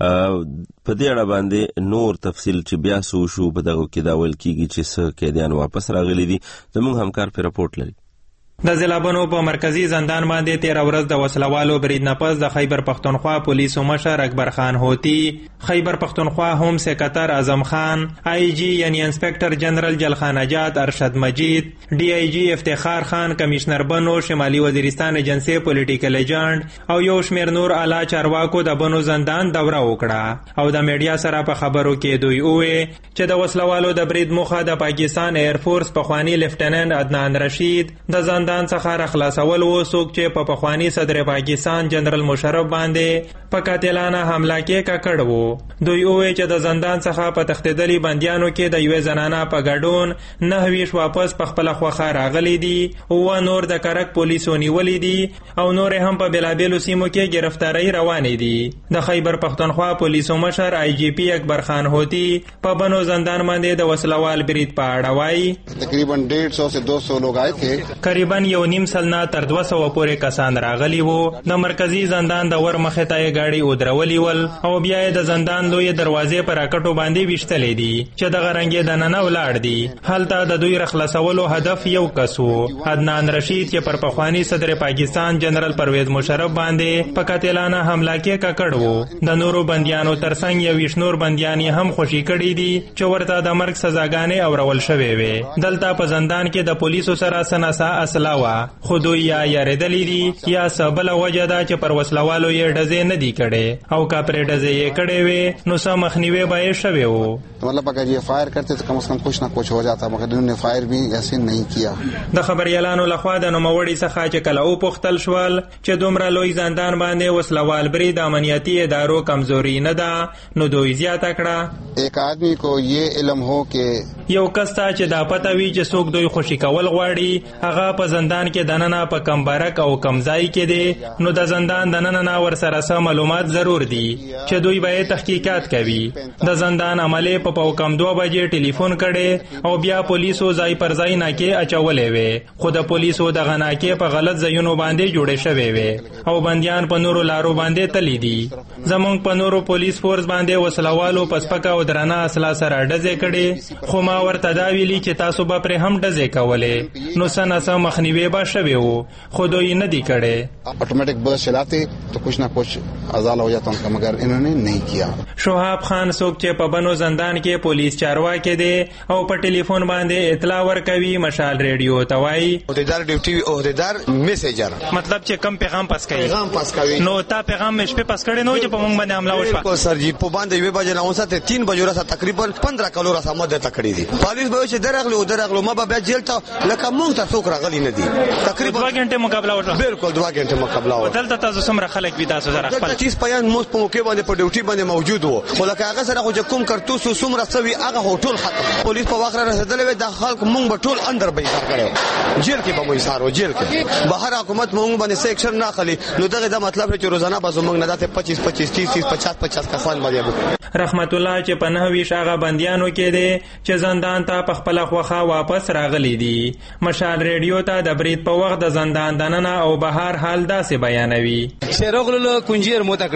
په دې اړه باندې نور تفصیل چې بیا شو په دغه کې دا ویل کېږي چې څه قیدیان واپس راغلي دي. زموږ همکار په رپورټ لري. د ضلعبنو په مرکزی زندان باندې 13 ورځ د وسلوالو برید نه پس د خیبر پختونخوا پولیسو مشر اکبر خان هوتی، خیبر پختونخوا هوم سیکرټر اعظم خان، آئی جی یعنی انسپکټر جنرال جلخان نجات ارشد مجید، ډي آئی جی افتخار خان، کمشنر بنو شمالي وزیرستان ایجنسی پولیټیکل ایجنټ او یو شمېر نور اعلی چارواکو د بنو زندان دوره وکړه او د میډیا سره په خبرو کې دوی وویل چې د وسلوالو د برید موخه د پاکستان ایر فورس پخوانی لیفټیننټ عدنان رشید د زندان څخه خلاصول وو، څوک چې په پخوانی صدر پاکستان جنرال مشرف باندې په قاتلانه حمله کې ککړ وو. دوی وویل چې د زندان څخه په تښتېدلي بندیانو کې د یوې زنانه په ګډون 9 واپس په خپله خوښه راغلي دي او نور د کرک پولیسو نیولي دي او نور هم په بېلابېلو سیمو کې گرفتاری روانې دي. د خیبر پختونخوا پولیسو مشر آئی جی پی اکبر خان هوتی په بنو زندان باندې د وسلوال برید په اړه وایي تقریبا 150 سے 200 لوگ آئے تھے. قریبا یو نیم سل نه تر 200 پورې کسان راغلي وو. د مرکزی زندان د ور مخې ته یې ګاډي ودرولي ول او بیا یې د زندان لوی دروازې پر راکټو باندې ویشتلې دي چې دغه رنګې دننه ولاړ دي. هلته د دوی رخلاصولو هدف یو کس و، عدنان رشید، چې پر پخوانی صدر پاکستان جنرال پرویز مشرف باندې په قاتلانه حمله کې ککړ وو. د نورو بندیانو ترڅنګ یو شنور بندیان هم خوشي کړي دي چې ورته د مرګ سزاګانې اورول شوې وي. دلته په زندان کې د پولیسو سره سناسا اصلا خو دوی یا یاریدلی دي یا سبل وجه ده چې پر وسلوالو یې ډزې نه دي کړې او که پرې ډزې یې کړې وې نو څه مخنیوی به یې شوی و. مطلب اگر یہ فائر کرتے تو کم از کم کچھ نہ کچھ ہو جاتا، مگر انہوں نے فائر بھی ایسے نہیں کیا. د خبريالانو لخوا د نوموړي څخه چې کله وپوښتل شول چې دومره لوی زندان باندې وسلوال برید د امنیتي ادارو کمزوري نه ده، نو دوی زیاته کړه ایک آدمی کو یہ علم ہو کہ یو کس ته چې دا پته وي چې څوک دوی خوشي کول غواړي هغه په زندان کې دننه په کم برک او کم ځای کې دی، نو د زندان دننه ورسره سم معلومات ضرور دي چې دوی به تحقیقات کوي. د زندان عمله په کم 2 بجې ټلیفون کړي او بیا پولیسو ځای پر ځای ناکې اچولې وي، خو د پولیسو د غناکې په غلط ځایونو باندې جوړې شوې وي او بندیان په نورو لارو باندې تللی دي. زمونږ په نورو پولیس فورس باندې وسلوالو پسپکه او درنه اصله سره ډزې کړي، خو ما ورته دا ویلي چې تاسو به پرې هم ډزې کولې، نو څه نڅه مخنیوی به شوی و، خو دوی نه دي کړی. آٹومیٹک بس چلاتے تو کچھ نہ کچھ ازالہ ہو جاتا ان کا، مگر انہوں نے نہیں کیا. شهاب خان څوک چې په بنو زندان کې پولیس چارواکي دی او په ټلیفون باندې اطلاع ورکوي مشال ریډیو ته وایي عہدیدار ډیوټي عہدیدار میسیجر، مطلب چې کم پیغام پاس کوي. نو تا پیغام مې شپه پاس کړی نو چې په موږ باندې حمله وشوه. بالکل سر جی، په باندې یوه بجې نه اوسه ته 3 بجې را تقریبا 15 کلو را سمه ده تکړی دي. پولیس به چې درغلو ما به بیا جیل ته لکه مونږ ته څوک راغلی نه دي. تقریبا 2 غنټه مقابله وشوه. بالکل 2 غنټه مقابله وشوه. دلته تاسو څومره خلک وي؟ تاسو سره خپل 30 پیان موږ په موقع باندې په ډیوټي باندې موجود وو، خو لکه هغه سره خو کوم کارتوس څومره سوي هغه هوټل ختم. پولیس په وخت رسیدلې وي، د خلک مونږ به ټول اندر به یې کړو، جیل کې به مو یې سارو، جیل کې بهر حکومت مونږ باندې سیکشن نه خلی. نو دغه د مطلب چې روزانه به زمونږ نه داته 25 30 50 کسان باندې. رحمت الله چې په 9 هغه بندیانو کې دي چې زندان ته په خپل خوخه واپس راغلي دي. مشال ریډیو ته د برید په وخت د زندان دننه او بهر حال داسې بیانوي. شیرغلو کنجیر مو تکړه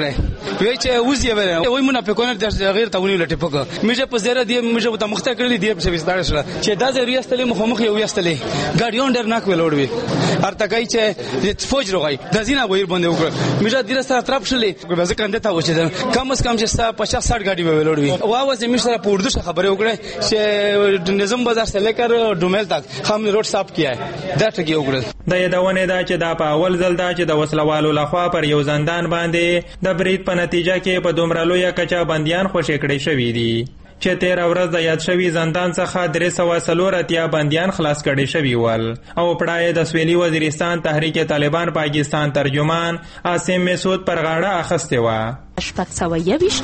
وای چې وزي وای منافقونه د غیر تاونی لټه پکا میجه په زیره دی میجه په مخته کړی دی په وستاړ سره چې دا زری استلې مخمخ یو استلې ګاډیون ډر ناک ولوړوي ارتکای چې فوج روغای د زینا غویر باندې وکړه میجه ډیر سره طرف شلې به ځکه ته و چې کم از کم چې 50-60 ګاډي ولوړوي واوځ میشره په اردو خبره وکړه چې نظام بازار سے لیکر ډومل تک هم روډ صاف کیا ہے دا ټکی وکړه د یادونه دا چې دا په اول ځل دا چې د وسلوالو لخوا پر یو زندان باندې د برید په نتیجه کې په دومره لویه کچه بندیان خوشی کړي شوي دي چې 13 ورځ د یاد شوي زندان څخه 340 بندیان خلاص کړي شوي ول او پړای د سویلي وزیرستان تحریک طالبان پاکستان ترجمان عاصم مسعود پر غاړه اخسته و 1221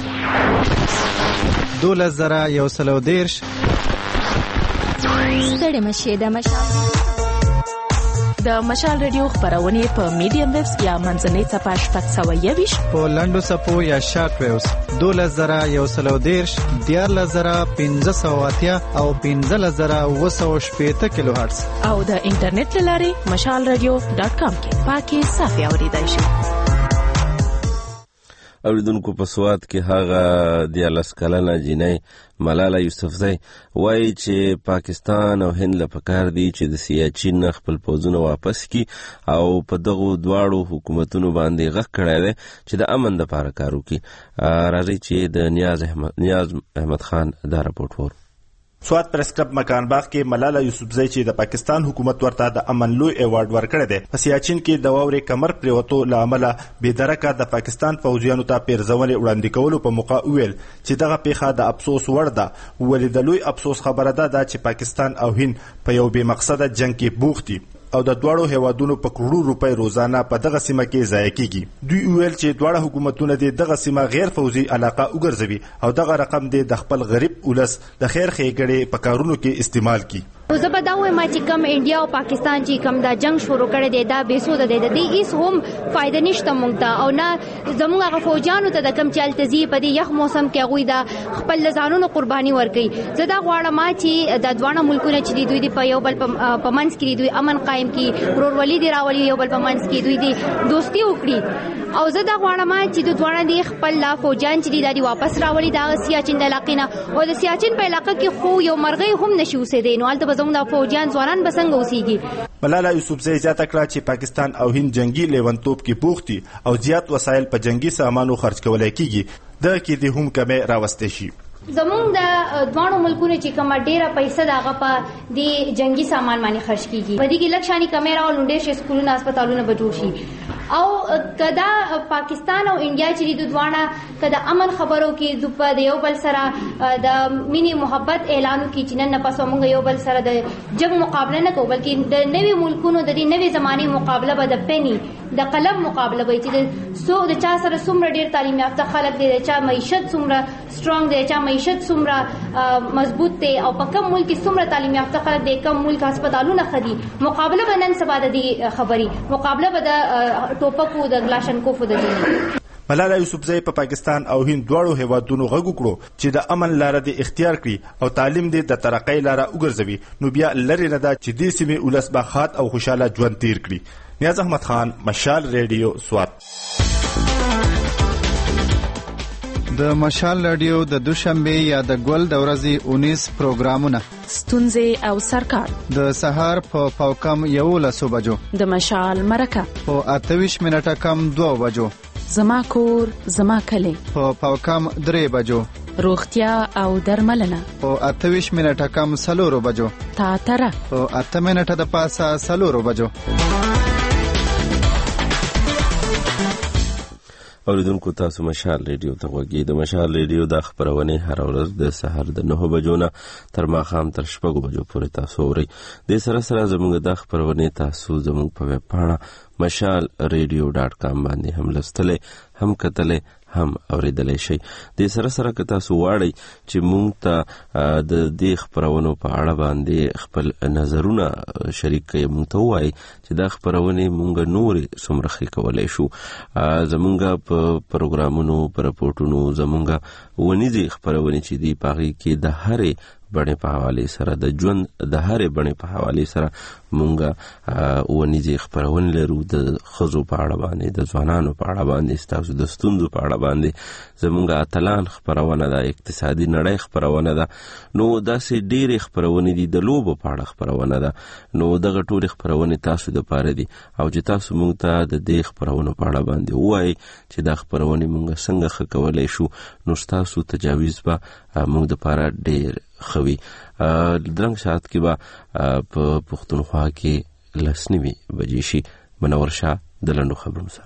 12110 ستړي مشه د مشال رادیو خبرونه په میډیم ویوز یا منځنۍ صفحه 1221 په لنډو صفو یا شارټ ویوز 12110 14580 او 15780 کیلو هرتز او د انټرنیټ لارې mashalradio.com کې پاکي صافي اوریدای شي. اوریدونکو په سواد کې هغه د 10 کلنه جنۍ ملاله یوسفزۍ وایي چې پاکستان او هند له پکار دي چې د سیاچین خپل پوځونه واپس کړي او په دغه دواړو حکومتونو باندې غږ کړی دی چې د امن لپاره کار وکړي. راځي چې د نیاز احمد خان دا راپورټ ورو. سواد پریس کلب مکان باغ کې ملاله یوسفزۍ چې د پاکستان حکومت ورته د امن لوی ایوارډ ورکړی دی په سیاچین کې د واورې کمر پریوتو له امله بېدرکه د پاکستان فوجیانو ته پیرزونې وړاندې کولو په موقع وویل چې دغه پیښه د افسوس وړ ده. ولې د لوی افسوس خبره ده چې پاکستان او هند په یو بې مقصده جنگ کې بوخت دي او د دواړو هیوادونو په کروڑو روپۍ روزانه په دغه سیمه کې ضایع کیږي. دوی ویل چې دواړه حکومتونه دغه سیمه غیر فوجي علاقه وګرځوي او دغه رقم د خپل غریب ولس د خیر ښېګڼې په کارونو کې استعمال کړي. زه به دا وایم چې کوم انډیا او پاکستان چې کوم دا جنگ شروع کړی دی دا بې سوده دی د دې هیڅ هم فایده نشته موږ ته او نه زموږ هغه فوجیانو ته د کوم چې هلته ځي په دې یخ موسم کې هغوی د خپل ځانونو قرباني ورکوي. زه دا غواړم چې د دواړه ملکونه چې دوی په یو بل په منځ کې دوی امن قایم کړي ورورولي دې راولي یو بل په منځ کې دوی دې دوستي وکړي او زه دا غواړم چې د دواړه دې خپل لا فوجیان چې دي واپس راولي دا سیاچین د علاقې نه او د سیاچین په علاقه کې خو یو مرغۍ هم نشي اوسېدی نو هلته به زموږ د فوجیان ځوانان به څنګه اوسېږي. ملاله یوسفزۍ زیاته کړه چې پاکستان او هند جنگي لیونتوب کې بوخت دي او زیات وسایل په جنگي سامانو خرج کولای کیږي د کې د هم کمه راوستي شي. زموږ د دوانو ملکونو چې کومه ډیره پیسې دغه په د جنگي سامان باندې خرج کیږي په دې کې لکشانی کیمرا او لونډې شي سکولونه هسپتالونه به جوړ شي او کدا پاکستان او انډیا چې د دوانه کدا امن خبرو کې د یو بل سره د مینی محبت اعلانو کې چې نن پس موږ یو بل سره د جنگ مقابله نه کوو بلکې د نوې ملکونو د دې نوې زماني مقابله به د پنی د قلم مقابله وي چې د چا سره څومره ډیر تعلیم یافته خلک دي چا معیشت څومره سترونګ دي چا معیشت څومره مضبوط دي او په کوم ملک څومره تعلیم یافته خلک دي کوم ملک هسپتالونه خدي مقابله به نن سبا د دې خبري مقابله به د ټوپکو د گلاشنکوفو د دې. ملاله یوسفزۍ په پاکستان او هند دواړو هیوادونو غږ وکړو چې د امن لاره د اختیار کړي او تعلیم د ترقۍ لاره وګرځوي نو بیا لري نه ده چې دې سیمې ولس به ښاد او خوشاله ژوند تیر کړي. نیاز احمد خان مشال ریډیو سوات. د مشال رادیو د دوشنبه یا د ګل د ورځې 19 پروګرامونه ستونزې او سرکار د سهار په پاوکم 11 بجو د مشال مرکه په 28 منټه کم 2 بجو زما کور زما کلی په پاوکم 3 بجو روغتیا او درملنه په 28 منټه کم 4 بجو تاتره په 8 منټه د پاسه 4 بجو. اوریدونکو تاسو مشال ریډیو ته غوږی د مشال ریډیو د خبرونه هر ورځ د سحر د 9 بجو نه تر ماښام تر 6 بجو پورې تاسو اورئ. د سره زموږ د خبرونه تاسو زموږ په ویب پاڼه mashalradio.com باندې هم لستلې هم کتلې هم اوریدلې شي. د سره که تاسو واړی چې مونږ ته د دې خبرونو په اړه باندې خپل نظرونه شریک کړئ مونږ ته وایي چې دا خبرونه مونږ نورې سمرخي کولای شو زمونږ په پروګرامونو پر راپورټونو زمونږ ونیزي خبرونه چې دی پاغي کې د هرې بڼې په حواله سره د ژوند د هرې بڼې په حواله سره مونږ ونیزې خبرونه لرو د ښځو په اړه باندې د ځوانانو په اړه باندې ستاسو د ستونزو په اړه باندې زمونږ اتلان خبرونه ده اقتصادي نړۍ خبرونه ده نو داسې ډېرې خبرونه دي د لوبو په اړه خبرونه ده نو دغه ټولې خبرونه تاسو د پاره دي او چې تاسو مونږ ته د دې خبرونو په اړه باندې وایي چې دا خبرونه مونږ څنګه ښه کولی شو نو تاسو تجاویز به مونږ د پاره ډېر خوي درنګ ساعت کې به په پښتونخوا کې 9:30 بجې شي منور شاه د لنډو خبرونو سره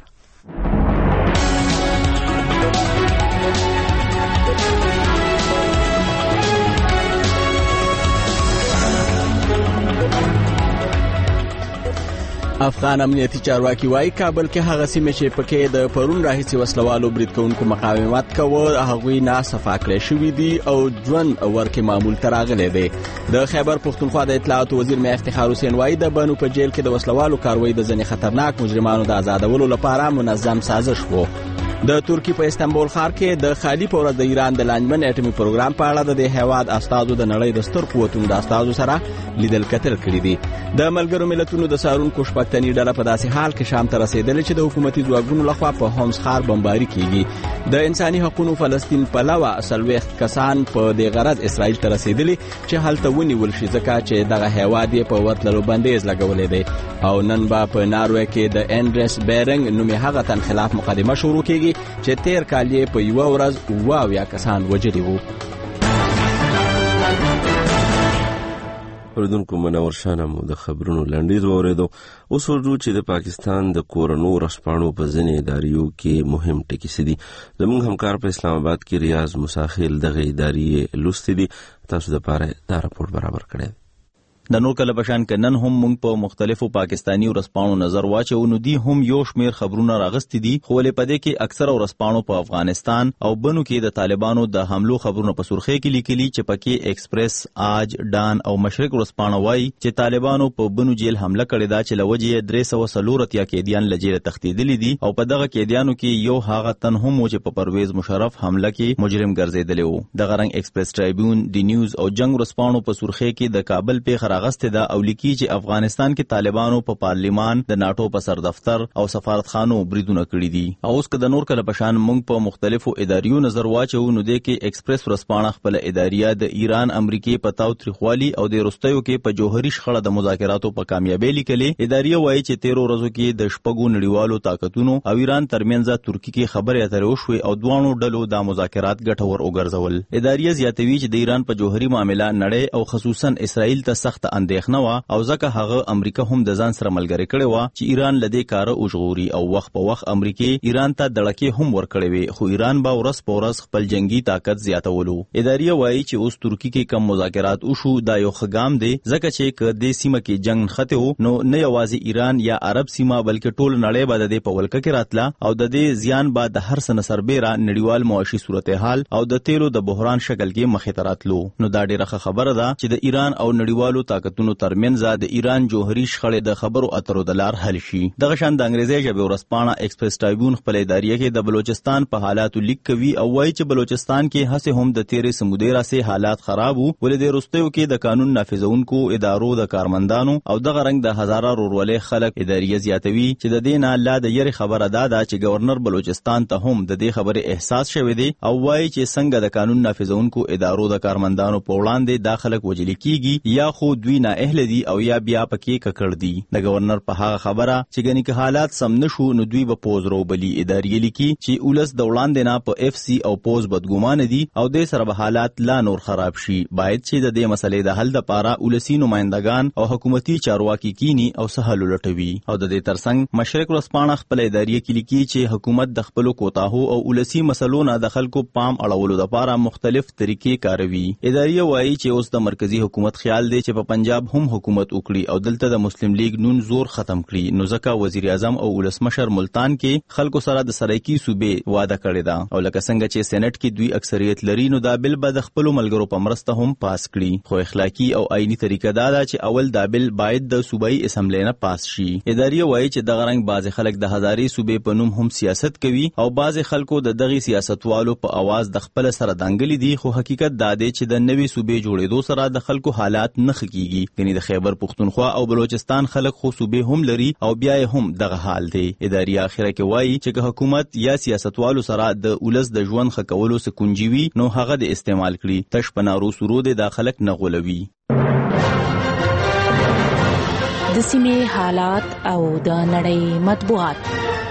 افغان امنیتي چارواکي وايي کابل کې هغه سیمه چې پکې د پرون راهیسې وسلوالو برید کوونکو مقاومت کوي هغوی ناصفه کړی شوي دي او ژوند ورکې معمول ته راغلی دی د خیبر پښتونخوا د اطلاعاتو وزیر میا افتخار حسین وايي د بنو په جیل کې د وسلوالو کاروي د ځینې خطرناک مجرمانو د آزادولو لپاره منظم سازش وو د ترکی په استانبول ښار کې د خالی په ورځ د ایران د لانجمن اټومي پروګرام په اړه د هیواد استادو د نړۍ د ستر قوتونو د استادو سره لیدل کتل کړي دي د ملګرو ملتونو د سارونکو شپږتنۍ ډله په داسې حال کې شام ته رسیدلې چې د حکومتي ځواکونو لخوا په هومس ښار بمباري کیږي د انساني حقوقو فلسطین پلوه 40 کسان په دې غرض اسرائیل ته رسیدلي چې هلته ونیول شي ځکه چې دغه هیواد یې په ورتلو بندیز لګولې دی او نن به په ناروې کې د انډرس بیرنګ نومي هغه تن خلاف مقدمه شروع کیږي چې تیر کال یې په یوه ورځ 22 کسان وژلي وو اوریدونکو منور شاه مو د خبرونو لنډیز واورېدو اوس ورځو چې د پاکستان د کورونو ورسپاڼو په ځینې اداریو کې مهم ټکي څه دي زموږ همکار په اسلام آباد کې ریاض مساخیل دغه ادارې لوستې دي تاسو د پاره دا راپور برابر کړی د نور کله بشان کې نن هم موږ په مختلفو پاکستانی ورسپاڼو نظر واچو نو دی هم یو شمیر خبرونه راغستې دي خو له پدې کې اکثر ورسپاڼو په افغانستان او بنو کې د طالبانو د حملو خبرونه په سرخی کې لیکلي چې پکې ایکسپریس آج ډان او مشرق ورسپاڼو وایي چې طالبانو په بنو جیل حمله کړې ده چې لوجې 340 قیدیان لجیل تختیدلې دي او په دغه قیدیانو کې یو هغه تن هم چې په پرویز مشرف حمله کې مجرم ګرځیدلی وو د غرنګ ایکسپریس ټریبیون دی نیوز او جنگ ورسپاڼو په سرخی کې د کابل په راغسته ده او لیکي چې افغانستان کې طالبانو په پارلیمان د ناتو په سر دفتر او سفارتخانو بریدونه کړی دي او اوس که د نور کله پشان موږ په مختلفو اداریو نظر واچو نو د کې ایکسپریس ورسپاڼه خپل اداریه د ایران امریکای په تاو تریخوالي او د روستیو کې په جوهري شخړه د مذاکراتو په کامیابی لیکلې اداریه وایي چې 13 ورځو کې د شپږو نړیوالو طاقتونو او ایران ترمنځ ترکی کې خبرې اترې وشوې او دوانو ډلو د مذاکرات ګټور وګرځول اداریه زیاتوي چې د ایران په جوهري معاملې نړۍ او خصوصا اسرائیل ته سخت اندېښنه و او ځکه هغه امریکا هم د ځان سره ملګری کړي و چې ایران لدې کار او ژغوري او وخت په وخت امریکای ایران ته دړکې هم ورکړي وي خو ایران به ورځ په ورځ خپل جنگي طاقت زیاتولو اداریه وایي چې اوس ترکی کې کم مذاکرات وشو دا یو خګام دی ځکه چې ک د سیمه کې جنگ خته نو نه یوازې ایران یا عرب سیمه بلکې ټول نړۍ به د په ولکه کې راتله او د دې زیان به د هر سن سربېره نړیوال معاشي صورتحال او د تیلو د بحران شکل کې مخې ته راتلو نو دا ډیره خبره ده چې د ایران او نړیوالو طاقتونو ترمنځ د ایران جوهري شخړې د خبرو اترو د لار حل شي دغه شان د انګریزي ژبې ورسپاڼه ایکسپریس ټریبیون خپل اداریه کې د بلوچستان په حالاتو لیک کوي او وایي چې بلوچستان کې هڅه هم د تیرې سمودي راسه حالات خراب وو ولې د روستیو کې د قانون نافذونکو ادارو د کارمندانو او دغه رنګ د هزاره رورولې خلک اداریه زیاتوي چې د دې نه لا د یری خبره ده چې گورنر بلوچستان ته هم د دې خبره احساس شوی دی او وایي چې څنګه د قانون نافذونکو ادارو د کارمندانو په وړاندې داخله وجل کیږي یا خو دوی نه اهل دي او یا بیا پکې ککړ دي د گورنر په هغه خبره چې ګنې که حالات سم نشو نو دوی به پوز روبلی ادارې لیکي چې اولس د وړاندې نه په اف سی او پوز بدګمان دي او د سره به حالات لا نور خراب شي باید چې د دې مسلې د حل لپاره اولسی نمائندگان او حکومتي چارواکي کینی او سهل لټوي او د دې ترڅنګ مشرق ورسپاڼه خپل ادارې کې لیکي چې حکومت د خپل کوتاهو او اولسی مسلو نه د خلکو پام اړولو لپاره مختلف طریقې کاروي ادارې وایي چې اوس د مرکزی حکومت خیال دی چې په پنجاب هم حکومت وکړي او دلته د مسلم لیگ نون زور ختم کړي، نو ځکه وزیر اعظم او ولسمشر ملتان کې خلکو سره د سرایکی صوبې واده کړی دا، او لکه څنګه چې سېنات کې دوی اکثریت لري نو دا بل به د خپل ملګرو په مرسته هم پاس کړي، خو اخلاقی او آئینی طریقه دا ده چې اول دا بل باید د صوبایي اسمبلی نه پاس شي. ادارې وایي چې دغه رنګ بعض خلک د هزارې صوبې په نوم هم سیاست کوي او بعض خلکو د دغه سیاستوالو په आवाज د خپل سره دنګلي دي، خو حقیقت دا دی چې د نوې صوبې جوړېدو سره د خلکو حالات نه خکېږي. یعنی د خیبر پختونخوا او بلوچستان خلک خو صوبې هم لري او بیا هم دغه حال دی. ادارې اخره کې وایي چې حکومت یا سیاستوالو سره د ولس د ژوند ښه کولو څخه کنجوي نو هغه د استعمال کړي، تش په نارو سرود د خلک نه غولوي. د سیمې حالات او د نړۍ مطبوعات.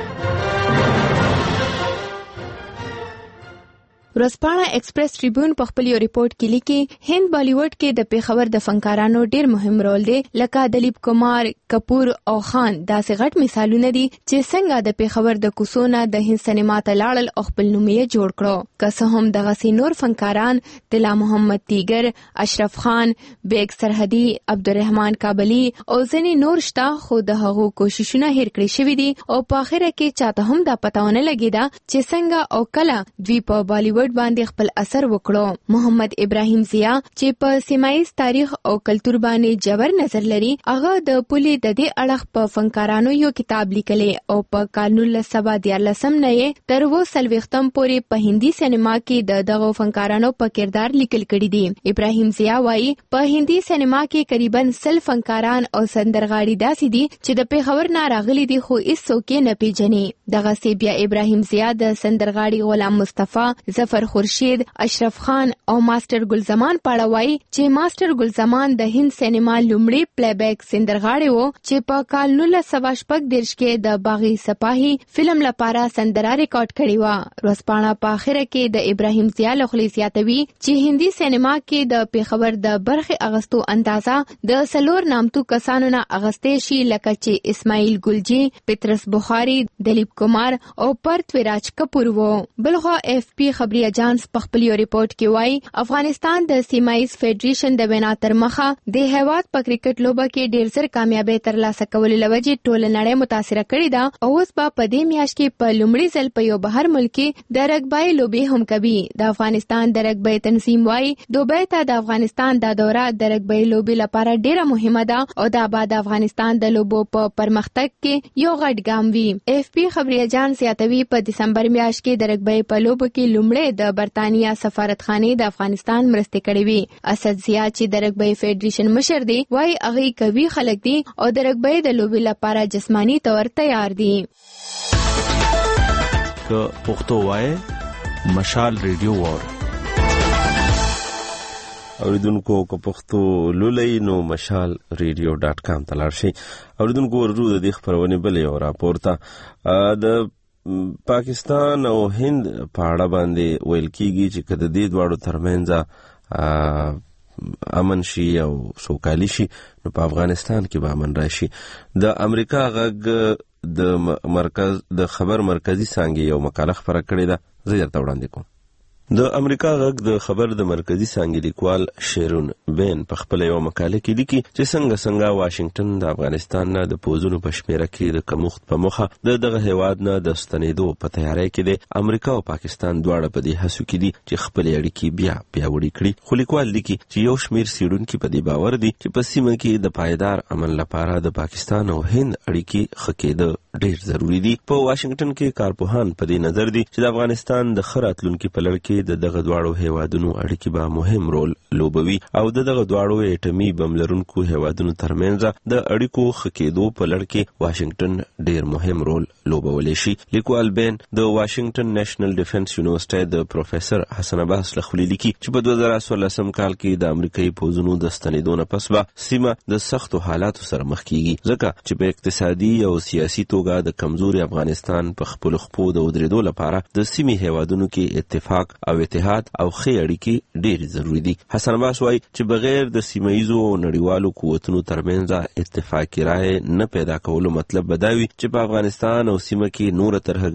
ورځپاڼه ایکسپریس ټریبیون په خپل یو ریپورت کې لیکي هند بالیوډ کې د پیښور د فنکارانو ډیر مهم رول دی، لکه دلیپ کمار، کپور او خان داسې غټ مثالونه دي چې څنګه د پیښور د کوڅو د هند سینما ته لاړل او خپل نوم یې جوړ کړو. که څه هم دغسې نور فنکاران طلا محمد تیګر، اشرف خان، بیگ سرحدي، عبدالرحمن کابلی او ځینې نور شته، خو د هغو کوششونه هیر کړی شوي دي او په اخره کې چاته هم دا پته ونه لګېده چې څنګه او کله دوی په بالیوډ باندې خپل اثر وکړو. محمد ابراهیم ضیا چې په سیمایي تاریخ او کلتور باندې جبر نظر لري، هغه د پولې د دې اړخ په فنکارانو یو کتاب لیکلی او په کال 1914 نه یې تر 20 پورې په هندي سینما کې د دغو فنکارانو په کردار لیکل کړي دي. ابراهیم ضیا وایي په هندي سینما کې تقریبا 100 فنکاران او سندرغاړي داسې دي چې د پیښور نه راغلي دي خو هیڅوک یې نه پیژني. دغسې بیا ابراهیم ضیا د سندرغاړي غلام مصطفی، ظفر خورشید، اشرف خان او ماستر ګل زمان پاړه وایي چې ماستر ګل زمان د هند سینما لومړی پلی بیک سندرغاړی و چې په کال 1914 کې د باغی سپاهی فلم لپاره سندره ریکارډ کړې و. ورځپاڼه په اخره کې د ابراهیم ضیا لخوا زیاتوي چې هندي سینما کې د پیښور د برخې اغستو اندازه د سلور نامتو کسانو نه اغستې شي، لکه چې اسماعیل ګلجی، پترس بخاری، دلیپ کمار او پرتویراج کپور وو. بلخوا اف پی خبري اجانس په خپل یو ریپورت کې وایي افغانستان د سیمایي فدریشن د بنا تر مخه د هیواد په کرکټ لوبه کې ډیر زر کامیابی ترلاسه کولو لوجې ټول نړۍ متاثره کړې ده او اوس په دې میاشت کې په لومړي ځل په یو بهر ملک کې د رګبای لوبې هم کوي. د افغانستان د رګبای تنظیم وایي دوبۍ ته د افغانستان د دوره د رګبای لوبې لپاره ډیره مهمه ده او دا به د افغانستان د لوبو په پرمختګ کې یو غټ ګام وي. اف پی خبري اجانس یاتوي په دسمبر میاشت کې د رګبای په لوبو کې لومړی د برتانیا سفارتخانه د افغانستان مرسته کړې وي. اسد ضیا چې د رګبای فدریشن مشر دی وایي هغه کوي خلک دي او د رګبای د لوبې لپاره جسمانی تور تیار دي. که پښتو وایي مشال ریډیو وور اوریدونکو کو پښتو لولای نو مشال ریډیو.com ته لاړ شئ. اوریدونکو ورته د دې خبرونه بل یو راپورته د پاکستان او هند په اړه باندې ویل کیږي چې کله د دې دواړو ترمنځ امن شي او سوکالي شي نو په افغانستان کې به امن راشي. د امریکا غږ د مرکز د خبر مرکزی څانګې یو مقاله خبره کړې ده، زه درته وړاندې کوم. د امریکا غږ د خبر د مرکزی څانګې لیکوال شیرون بین په خپل یو مقاله کې لیکي چې څنګه واشنگټن د افغانستان نه د پوزونو په شمیره کې د کمښت په مخه د دغه هیواد نه د ستنېدو په تیاری کې دی. امریکا او پاکستان دواړه په دې هڅو کې دي چې خپل اړیکې بیا پیاوړې کړي، خو لیکوال لیکي چې یو شمیر څېړونکي په دې باور دي چې په سیمه کې د پایدار امن لپاره د پاکستان او هند اړیکې ښه کېده ډیر ضروری دي. په واشنگټن کې کارپوهان په دې نظر دي چې د افغانستان د ښه راتلونکي په لړ کې د دغه دواړو هیوادونو اړیکې به مهم رول لوبوي او د دغه دواړو اټومي بم لرونکو هیوادونو ترمنځ د اړیکو ښه کېدو په لړ کې واشنگټن ډیر مهم رول لوبولی شي. لیکوال بین د واشنگټن نېشنل ډیفنس یونیورسيټي د پروفیسور حسن عباس لخوا لیکي چې په 2014 کال کې د امریکایي پوځونو د ستنېدو نه پس به سیمه د سختو حالاتو سره مخ کیږي، ځکه چې په اقتصادي او سیاسي توګه د کمزوري افغانستان په خپل خپو د ودرېدو لپاره د سیمې هیوادونو کې اتفاق او اتحاد او ښې اړیکې ډېرې ضروري دي. حسن عباس وایي چې بغیر د سیمهیزو او نړیوالو قوتونو ترمنځ اتفاقي رایې نه پیدا کولو مطلب به دا وي چې په افغانستان او سیمه کې نوره ترهګري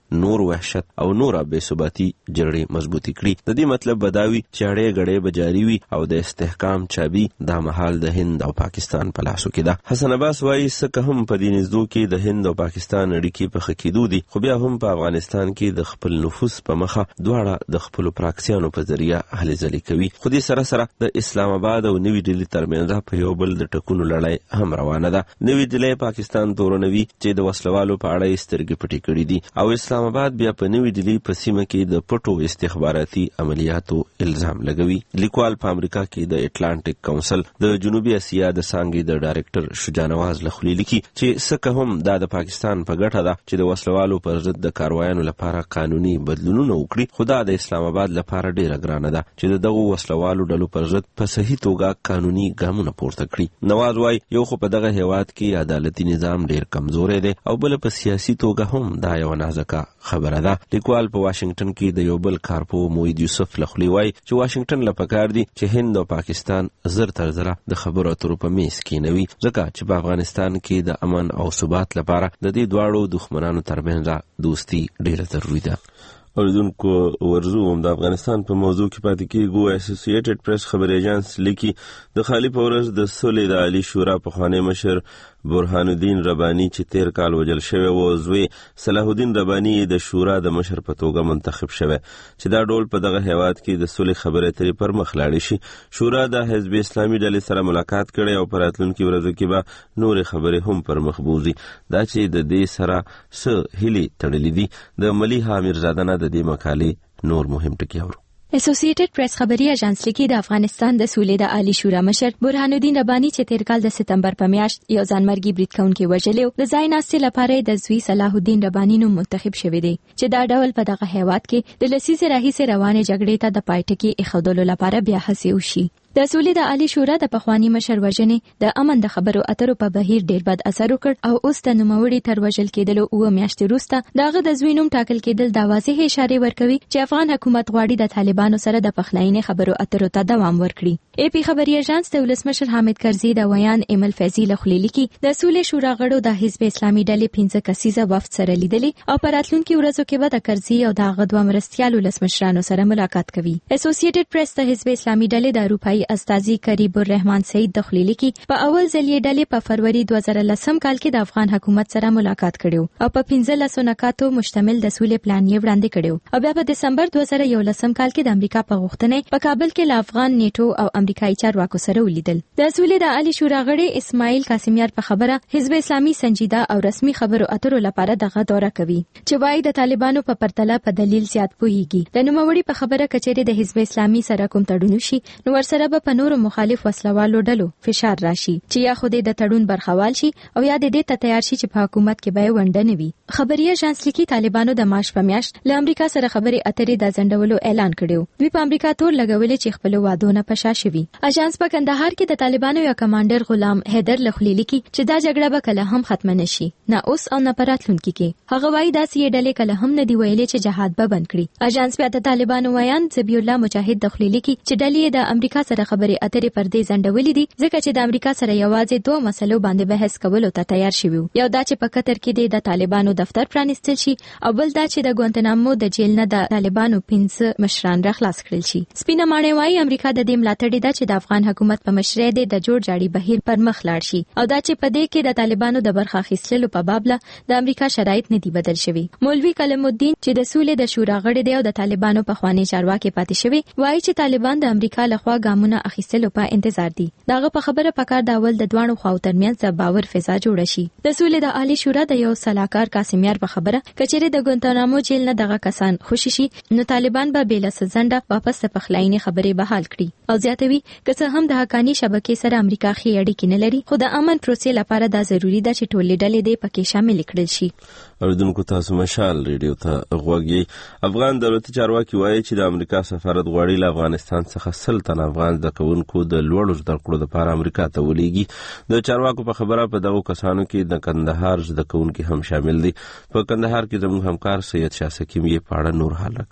نور وحشت او نور بې ثباتی جرړې مضبوطی کړي. د دې مطلب بداوی چې اړې غړې بجاری وي او د استحکام چابي د مهال د هند او پاکستان په لاسو کې ده. حسن عباس وایي څه هم په دې نږدو کې د هند او پاکستان اړیکې په خکېدو دي، خو بیا هم په افغانستان کې د خپل نفوذ په مخه دواړه د خپل پراکسیانو په ذریعہ هلې ځلې کوي. خو دې سره سره د اسلام آباد او نوی ډیلی ترمنځ په یو بل د ټکونو لړۍ هم روانه ده. نوی ډیلی پاکستان تورنوي چې د وسلوالو په اړه سترګې پټې کړې دي او اسلام آباد بیا په نوی ډیلی په سیمه کې د پټو استخباراتي عملیاتو الزام لګوي. لیکوال په امریکا کې د اټلانټیک کونسل د جنوبي اسیا د څانګې د ډایرکټر شجاع نواز لخوا لیکي چې څه هم د پاکستان په ګټه ده چې د وسلوالو پر ضد د کاروایانو لپاره قانوني بدلونونه وکړي، خو دا د اسلام آباد لپاره ډیره ګرانه ده چې دغه وسلوالو ډلو پر ضد په صحیح توګه قانوني ګامونه پورته کړي. نواز وايي یو خو په دغه هیواد کې عدالتي نظام ډیر کمزوري دی او بل په سیاسي توګه هم دا یو نازکه خبره ده. لیکوال په واشنگټن کې د یو بل کارپو موحد یوسف لخوا وايي چې واشنگټن لپاره دي چې هند او پاکستان زر تر زره د خبرو اترو په میز کې نوي، ځکه چې په افغانستان کې د امن او ثبات لپاره د دې دواړو دښمنانو ترمنځ دوستي ډیره ضروري ده. اوریدونکو ورزو هم د افغانستان په موضوع کې پاتې کېږو. اسوسییټډ پریس خبر ایجنس لیکي د خالی په ورځ د سولې د عالی شورا پخوانی مشر برهان الدین ربانی چې تیر کال وجل شوی و، زوی صلاح الدین ربانی د شورا د مشر په توګه منتخب شوی چې دا ډول په دغه هیواد کې د سولې خبرې اترې پر مخ لاړې شي. شورا د حزب اسلامي ډلې سره ملاقات کړي او په راتلونکي ورځو کې به نورې خبرې هم پر مخ بوځي. دا چې د دې سره څه هیلې تړلې دي، د ملیحه میرزاده نه د دې مقالې نور مهم ټکي اورو. اسوسییټډ پریس خبري اژانس لیکي د افغانستان د سولې د عالی شورا مشر برهان الدین ربانی چې تیر کال د سپتمبر په میاشت یو ځانمرګي برید کوونکی وژلی و، د ځای ناستې لپاره د زوی صلاح الدین ربانی نوم منتخب شوی دی چې دا ډول په دغه هیواد کې د لسیزې راهیسې روانې جګړې ته د پای ټکی ایښودلو لپاره بیا هڅې وشي. د سولې د عالی شورا د پخوانی مشر وژنې د امن د خبرو اترو په بهیر ډیر بد اثر وکړ او اوس د نوموړي تر وژل کېدلو 2 میاشتې وروسته دغه د زوی نوم ټاکل کېدل د واضح اشاره ورکوي چې افغان حکومت غواړي د طالبانو سره د پخلاینې خبرو اترو ته دوام ورکړي. ای پی خبري اژانس د ولسمشر حامد کرزي د ویان ایمل فیضی لخوا لیکي د سولې شورا غړو د حزب اسلامي ډلې 15 کسیزه وفد سره لیدلې او په راتلونکي ورځو کې به د کرزي او د غدوه مرستيالو ولسمشرانو سره ملاقات کوي. اسوسییټډ پریس د حزب اسلامي ډلې د اروپאי استازي قریب الرحمن سعید د خلیلی کې په اول ځل یې ډلې په فروری 2010 کال کې د افغان حکومت سره ملاقات کړو او په 15 نکاتو مشتمل د سولې پلان یې وړاندې کړو او بیا په دسمبر 2011 کال کې د امریکا په غوښتنه په کابل کې له افغان نیټو او امریکایي چارواکو سره ولیدل. د سولې د عالی شورا غړي اسماعیل قاسمیار په خبره حزب اسلامي سنجیده او رسمي خبرو اترو لپاره دغه دوره کوي چې وايي د طالبانو په پرتله په دلیل زیات پوهیږي. د نوموړي په خبره کچېره د حزب اسلامي سره کوم تړون شي نو ورسره به په نورو مخالف وسلوالو ډلو فشار راشي چې یا خو د تړون برخوال شي او یا د دې ته تیار شي چې په حکومت کې به ونډه نه وي. خبري اژانس لیکي طالبانو د مارچ په میاشت له امریکا سره خبرې اترې د ځنډولو اعلان کړو. دوی په امریکا تور لګولې چې خپل وعدونه پشا شوي. اژانس په کندهار کې د طالبانو یو کمانډر غلام حیدر لخوا لیکي چې دا جګړه به کله هم ختم نشي، نه اوس او نه پراتلونکي کې. هغه وايي دا چې ډلې کله هم نه دی ویلي چې جهاد به بند کړي. اژانس بیا د طالبانو ویان ذبیح الله مجاهد د خلیلی لیکي چې ډلې د امریکا سره خبرې اترې پر دې ځنډولې دي ځکه چې د امریکا سره یوازې 2 مسلو باندې بحث کولو ته تیار شوی. یو دا چې په قطر کې د طالبانو دفتر پرانیستل شي او بل دا چې د ګوانتنامو د جیل نه د طالبانو 15 مشران را خلاص کړل شي. سپینه ماڼۍ وايي امریکا د دې ملاتړ ده چې د افغان حکومت په مشرۍ د جوړ جاړي بهیر پر مخ لاړ شي او دا چې په دې کې د طالبانو د برخه اخیستلو په باب له د امریکا شرایط نه دي بدل شوي. مولوی کلم الدین چې د سولې د شورا غړی دی او د طالبانو په خواني چارواکي پاتې شوی وايي چې طالبان د امریکا لخوا ګامونه اخیستلو په انتظار دي. داغه په خبره پکار داول د دوانو خواو ترمنځ د باور فضا جوړ شي. د سولې د عالی شورا د یو صلاحکار قاسمیار په خبره کچېره د ګوانتانامو جیل نه دغه کسان خوشی شي نو طالبان به بلا سزنده واپس په خلاینې خبرې بحال کړي او زیاتوي که هم د حقانی شبکې سره امریکا خي اړیکې نه لري خو د امن پروسې لپاره دا ضروری ده چې ټولې ډلې دې پکې شامل کړل شي. اوریدونکو تاسو مشال ریډیو ته غوږی. افغان دولتي چارواکي وایي چې د امریکا سفارت غواړي له افغانستان څخه 100 تن افغان زده کوونکو د لوړو زده کړو لپاره امریکا ته ولېږي. د چارواکو په خبره په دغه کسانو کې د کندهار زده کوونکي هم شامل دي. په کندهار کې زموږ همکار سید شاه سکیم یې په اړه نور حال راکوي.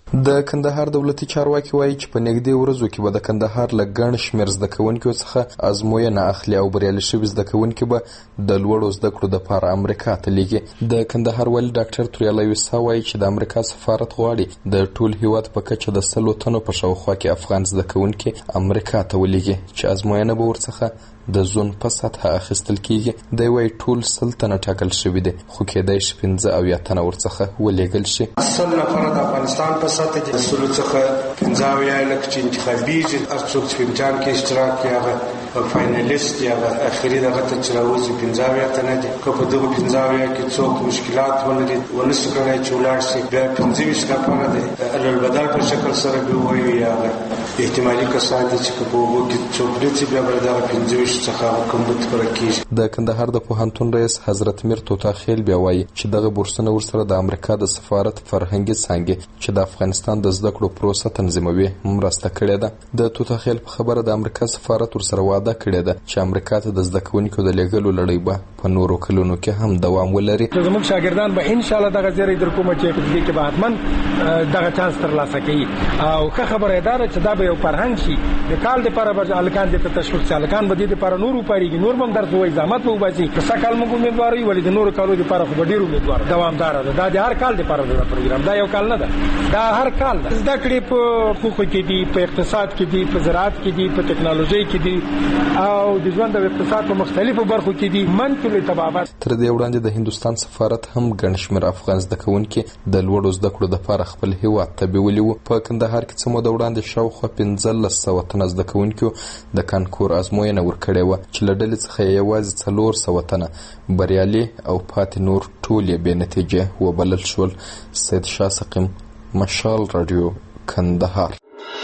د کندهار دولتي چارواکي وایي چې په نږدې ورځو کې به د کندهار له ګڼ شمېر زده کوونکو څخه ازموینه اخلي او بریالي شوي زده کوونکي به د لوړو زده کړو دپاره امریکا ته لیږي. د کندهار والي ډاکټر توریالی ویسا وایي چې د امریکا سفارت غواړي د ټول هیواد په کچه د 100 تنو په شاوخوا کې افغان زده کوونکي امریکا ته ولېږي چې ازموینه به ورڅخه د زون په سطحه اخیستل کیږي. دی وایي ټول 100 تنه ټاکل شوي دي خو کېدای شي 15 تنه ورڅخه ولېږل شي. 100 نفره د افغانستان په سطحه کې 100 څخه 15 لکه چې انتخابیږي هر څوک چې امتحان کې اشتراک کوي هغه فاینالیست یا اخري دغه ته چې راوځي 15 تنه دي. که په دغه 15 کې څوک مشکلات ولري ونشي کولای چې ولاړ شي بیا 15 لپاره د البدل په شکل سره به وایي یا احتمالي کسان دي چې په وګړو کې څوک لري بیا به دغه 15 څخه کوم څه کیږي. د کندهار د پوهنتون رئیس حضرت میر توتاخیل بیا وایي چې دغه بورسونه ورسره د امریکا د سفارت فرهنګي څانګې چې د افغانستان د زده کړو پروسه تنظیموي مرسته کړې ده. د توتاخیل په خبره د امریکا سفارت ورسره وعده کړې ده چې امریکا ته د زده کوونکو د لېږلو لړۍ به په نورو کلونو کې هم دوام ولري. زموږ شاګردان به ان شاء الله دغه زیری در کومه چې په دې کې به حتمن دغه چانس ترلاسه کوي او ښه خبره ده چې دا به یو فرهنګ شي. د کال لپاره به الکان د تشویق چالکان به د لپاره نور پاریږي نور هم درته وایي زحمت به وباسي که څه کال موږ امیدوار یو ولې د نور کالو لپاره خو ډیر امیدوار دوامدار ده. دا د هر کال لپاره د پروګرام دا یو کال نه ده دا هر کال ده. زده کړې په حقوقو کې دي په اقتصاد کې دي په زراعت کې دي په ټکنالوژي کې دي او د ژوند او اقتصاد په مختلفو برخو کې دي. منطق تبابت تر دې وړاندې د هندستان سفارت هم ګڼ شمېر افغان زده کوونکي د لوړو زده کړو لپاره خپل هیواد ته بیولي وو. په کندهار کې څه موده وړاندې شاوخوا 1500 تنه زده کوونکو د کانکور ازموینه ورکړې وه چې له ډلې څخه یوازې 400 تنه بریالي او پاتې نور ټول یې بې نتیجې وبلل شول. سید شاه سقیم، مشال رادیو، کندهار.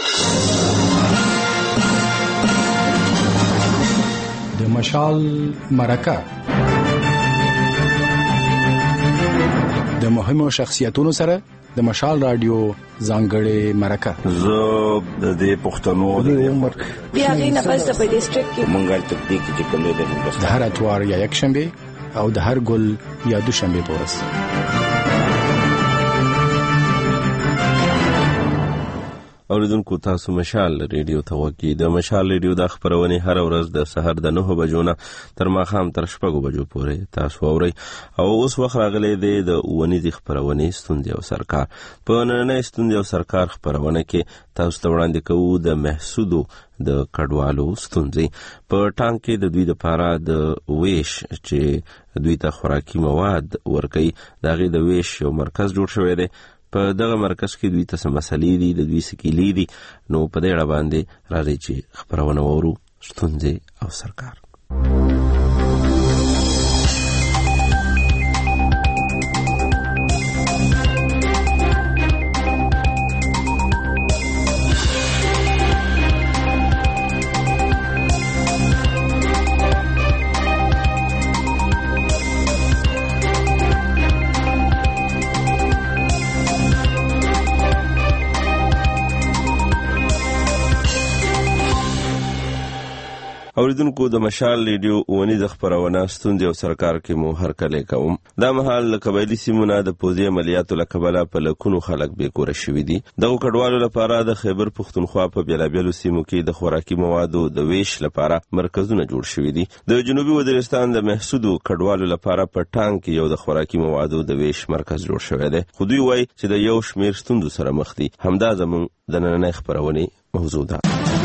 د مشال مرکه د مهمو شخصیتونو سره د مشال رادیو ځانګړې مرکه. زه د پښتنو د عمر بیا غینه پس د ډیسټریکټ کې مونږه تطبیق چې کوم د هر اتوار یا یک شنبه او د هر ګل یا دوشنبه په ورځ. اوریدونکو تاسو مشال ریډیو ته وګورئ. د مشال ریډیو د خبرونه هر ورځ د سحر د 9 بجو نه تر ماښام تر 6 بجو پورې تاسو اورئ. او اوس وخت راغلی دی د ونیزي خبرونه ستوندي او سرکار. په نننۍ ستوندي او سرکار خبرونه کې تاسو ته وړاندې کوو د محسودو د کډوالو ستونزې. په ټانک کې د دوی لپاره د ویش چې دوی ته خوراکي مواد ورکوي دغه د ویش یو مرکز جوړ شوی دی. په دغه مرکز کې دوی ته مسلې دي د دوی سکیلې دي. نو په دې اړه باندې راځي چې خبرونه وورو ستونزې او سرکار. اوریدونکو د مشال ریډیو ونیز خبرونه ستوندي او سرکار کې مو هر کله کوم. دا مهال قبایلی سیمونه د پوزي عملیاتو لکبله په لکونو خلک به کور شوي دي. دغه کډوالو لپاره د خیبر پښتونخوا په بیلابیلو سیمو کې د خوراکي موادو د ویش لپاره مرکزونه جوړ شوي دي. د جنوبي وزیرستان د محسودو کډوالو لپاره په ټانک کې یو د خوراکي موادو د ویش مرکز جوړ شوی دی. خو دوی وایي چې د یو شمیر ستونزو سره مخ دي. همدا زموږ د نننۍ خبرونې موضوع ده.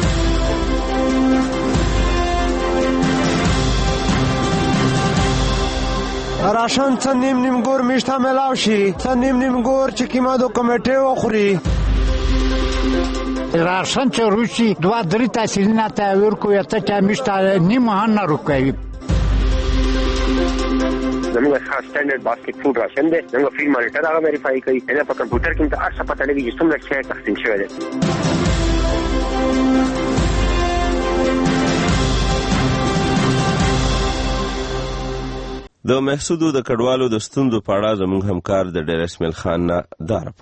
راشن څه نیم ګور میشته ملاو شي څه نیم ګور چې کیما د کمیټې وخوري راشن چې روشي 2-3 تحصیلنا ته ورکو یا ته میشته نیم هنه روکوي. زموږ خاص سټانډرډ باسکټ فود راشن دی. زموږ فیلډ مانیټر هغه ویریفای کوي. دا په کمپیوټر کې ته هر څه پته لګي چې څومره شی تقسیم شوی دی. د محسودو د کډوالو د ستوندو په اړه زموږ همکار د ډیر اسماعیل خان نه دا راپورټ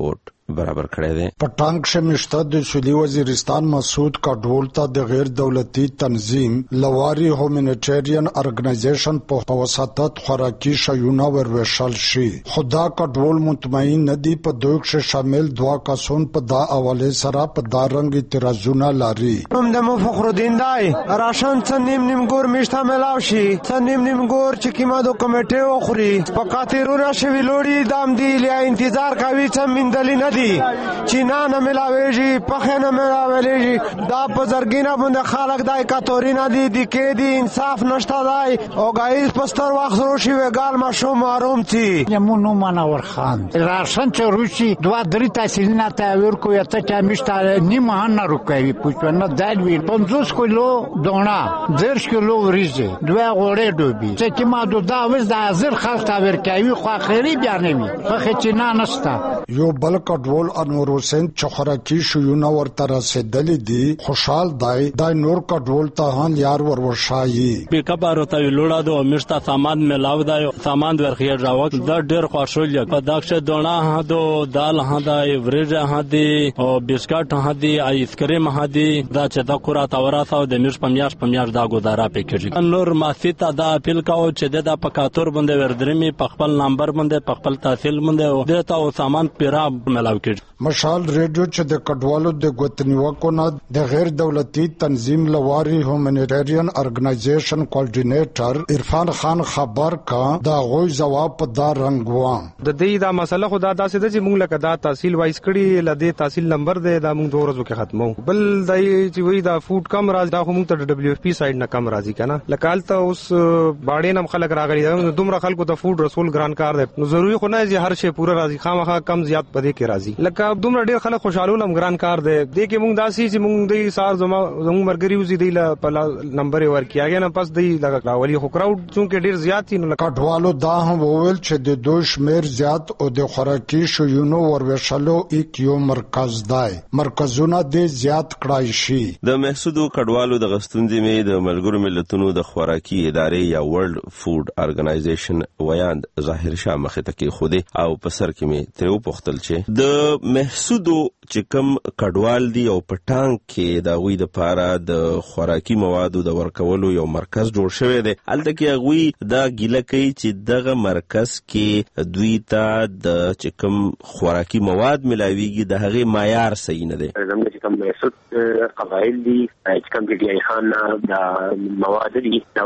برابر کړی دی. په ټانک شمشته د سویلي وزیرستان مسعود کډوال ته د غیر دولتي تنظیم لواری هومانیټیرین ارګنایزیشن په وساتت خوراکي شیونه وروشل شي. خدا کډوال مطمئن ندي په دوی کې شامل 2 کسان په دا حواله سره په دا رنګ اعتراضونه لري. هم د فخر الدین دای راشن څنیم نیم ګور میشته ملاو شي څنیم نیم ګور چې کیما د کمیټه وخوري په خاطرونه شوی لوړي دام دی لیا انتظار کوي چې مندلی ندي چې نه ملاويږي په نه ملاويږي دا په زرګینا باندې خلک دای کاتورینا دي د کې دي انصاف نشته دای او غایز پستر واخ شي وګال ما شو معلوم تي یمونو منور خان راشن چې روشي 2-3 تحصیلنا ته ورکو یا ته مشته نیمه نه روکوي پوښتنه دالوي 50 کیلو دونه 10 کیلو ریزه 2 غوړې دوبي چې کیما دا وز د حاضر خلک تا ورکوي خو اخري بیا نه وي خو چې نه نشته. یو بل کډوال انور حسین چخراکی شیونه ورته رسیدلی دي خوشحال دای نور کډوال ته هان یار ورشایي پیکاپ راته لوړا دو مشتا سامان ملاو دا سامان ورخیا راوت دا ډیر خوشاله په داښه دونه ها دو دال ها دا ورجه ها دي او بسکټ ها دي آیس کریم ها دي دا چې دا کورا تاورا ساو د مش پمیاش دا گزارا پکېږي. نور ماسیتا دا اپیل کاو چې دا پکاتور باندې وردرمي په خپل نمبر باندې په خپل تحصیل باندې د تا سامان پیرا ملاو کړي. مشال ریډیو چې د کډوالو د ګوتنیوکو نه د غیر دولتي تنظیم لواری هومانیټیرین ارګنایزیشن کوارډینیټر عرفان خان خبر کا دا غوي جواب په دا رنګ و د دې دا مسله خدا داسې د چې موږ لکه دا تحصیل وایس کړي لدې تحصیل نمبر دی دا موږ 2 ورځو کې ختمو بل دای چې وی دا فوډ کم راځي دا هم ته دبليو اف پی سایډ نه کم راځي کنه لکه ته اوس باړې نم خلک راغلي دومره خلکو ته فوډ رسول ګران کار دی نو ضروري خو نه چې هر شی پوره راځي خامخا کم زیات پدې کې راځي لکه دومره ډیر خلک خوشاله لم ګران کار دی دې کې موږ داسي چې موږ د سار زموږ مرګري وزي دی په نمبر ورکیاګه نه پس دی لګاولي خو کراود چې ډیر زیات نو کډوالو دا هم وویل چې د دوی شمیر زیات او د خوراکي شیونو وروشلو یو مرکز دی مرکزونه دې زیات کړای شي. د محسودو کډوالو د غستوندې می د ملګرو ملتونو د خوراکي ادارې یا ورلد فود ارګنایزیشن ویاند ظاهر شاه مخه ته خوده او په سر کې می تر پختل چې د محسودو چې کوم کډوال دی او په ټانک کې د غوي د پاره د خوراکي موادو د ورکولو یو مرکز جوړ شوی دی الته کې غوي دا ګیله کوي چې دغه مرکز کې دوی ته د چې کوم خوراکي مواد ملاويږي د هغه معیار صحیح نه دی. زموږ چې کوم محسود قبایل دي چې کوم کې دی خان د مواد دي دا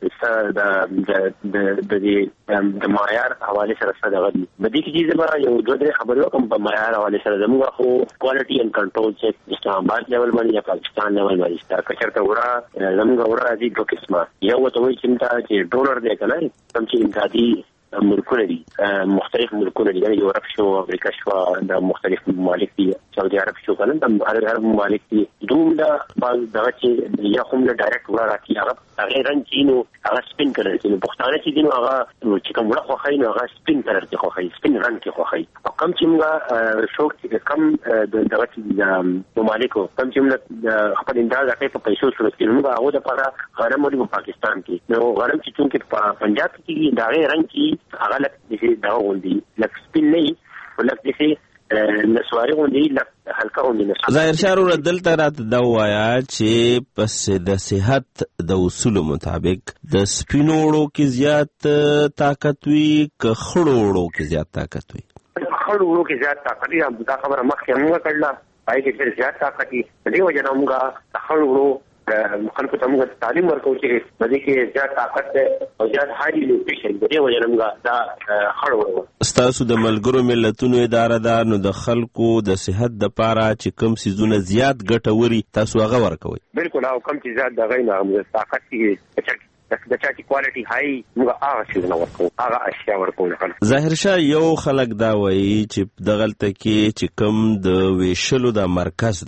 د معیار حواله سره سره غوړي بدی کې چې زما یو دوه درې خبرو کوم په معیار حواله سره زموږ خو کوالټي ان کنټرول چې اسلام آباد لیول باندې یا پاکستان لیول باندې ستاره کچرته وړه زموږ وړه دي دوه قسمه یو ته وایي چې ډالر دی کنه کوم چې امدادي ملکونه دي مختلف ملکونه دي یورپ شو امریکا شو د مختلف ممالک دي سعودي عرب شو کنه د عرب ممالک دي دوم دا بعض دغه چې یا کوم ډایرکټ وړه راځي هغه رنګ چینو هغه سپین کلر چې پښتانه چې دینو هغه چې کوم وړه خو خاين هغه سپین کلر کې خو خاين سپین رنګ کې خو خاين او کم چې موږ شو چې کم دغه چې ممالکو کم چې موږ خپل انداز راکې په پیسو صورت کې موږ هغه د لپاره غرم ولې په پاکستان کې نو غرم چې څنګه په پنجاب کې دا رنګ کې هغه لکه دا غوندي لکه سپین نه ولکه چې نسواري غوندي لکه هلکا غوندي. ظاهر شاه دلته راته دا وایا چې پس د صحت د اصول مطابق د سپینوړو کې زیات طاقت وي که خړوړو کې زیات طاقت وي. خړوړو کې زیات طاقت وي دا خبره مخکې موږ کړله پای کې زیات طاقت وي دې وجه نه موږ خړوړو خلکو ته موږ تعلیم ورکو چې باندې کې زیات طاقت او زیات هاي نیوټریشن دې وجه نه موږ دا خړوړو. ستاسو د ملګرو ملتونو اداره دا نو د خلکو د صحت د پاره چې کوم سيزونه زیات ګټوري تاسو هغه ورکوي. بالکل او کم چې زیات دغه نه طاقت کې د چا چې کوالټي هاي موږ هغه شی نه ورکو هغه اشیاء ورکو. ظاهر شاه یو خلک دا وایي چې دغلته کې چې کوم د ویشلو د مرکز دی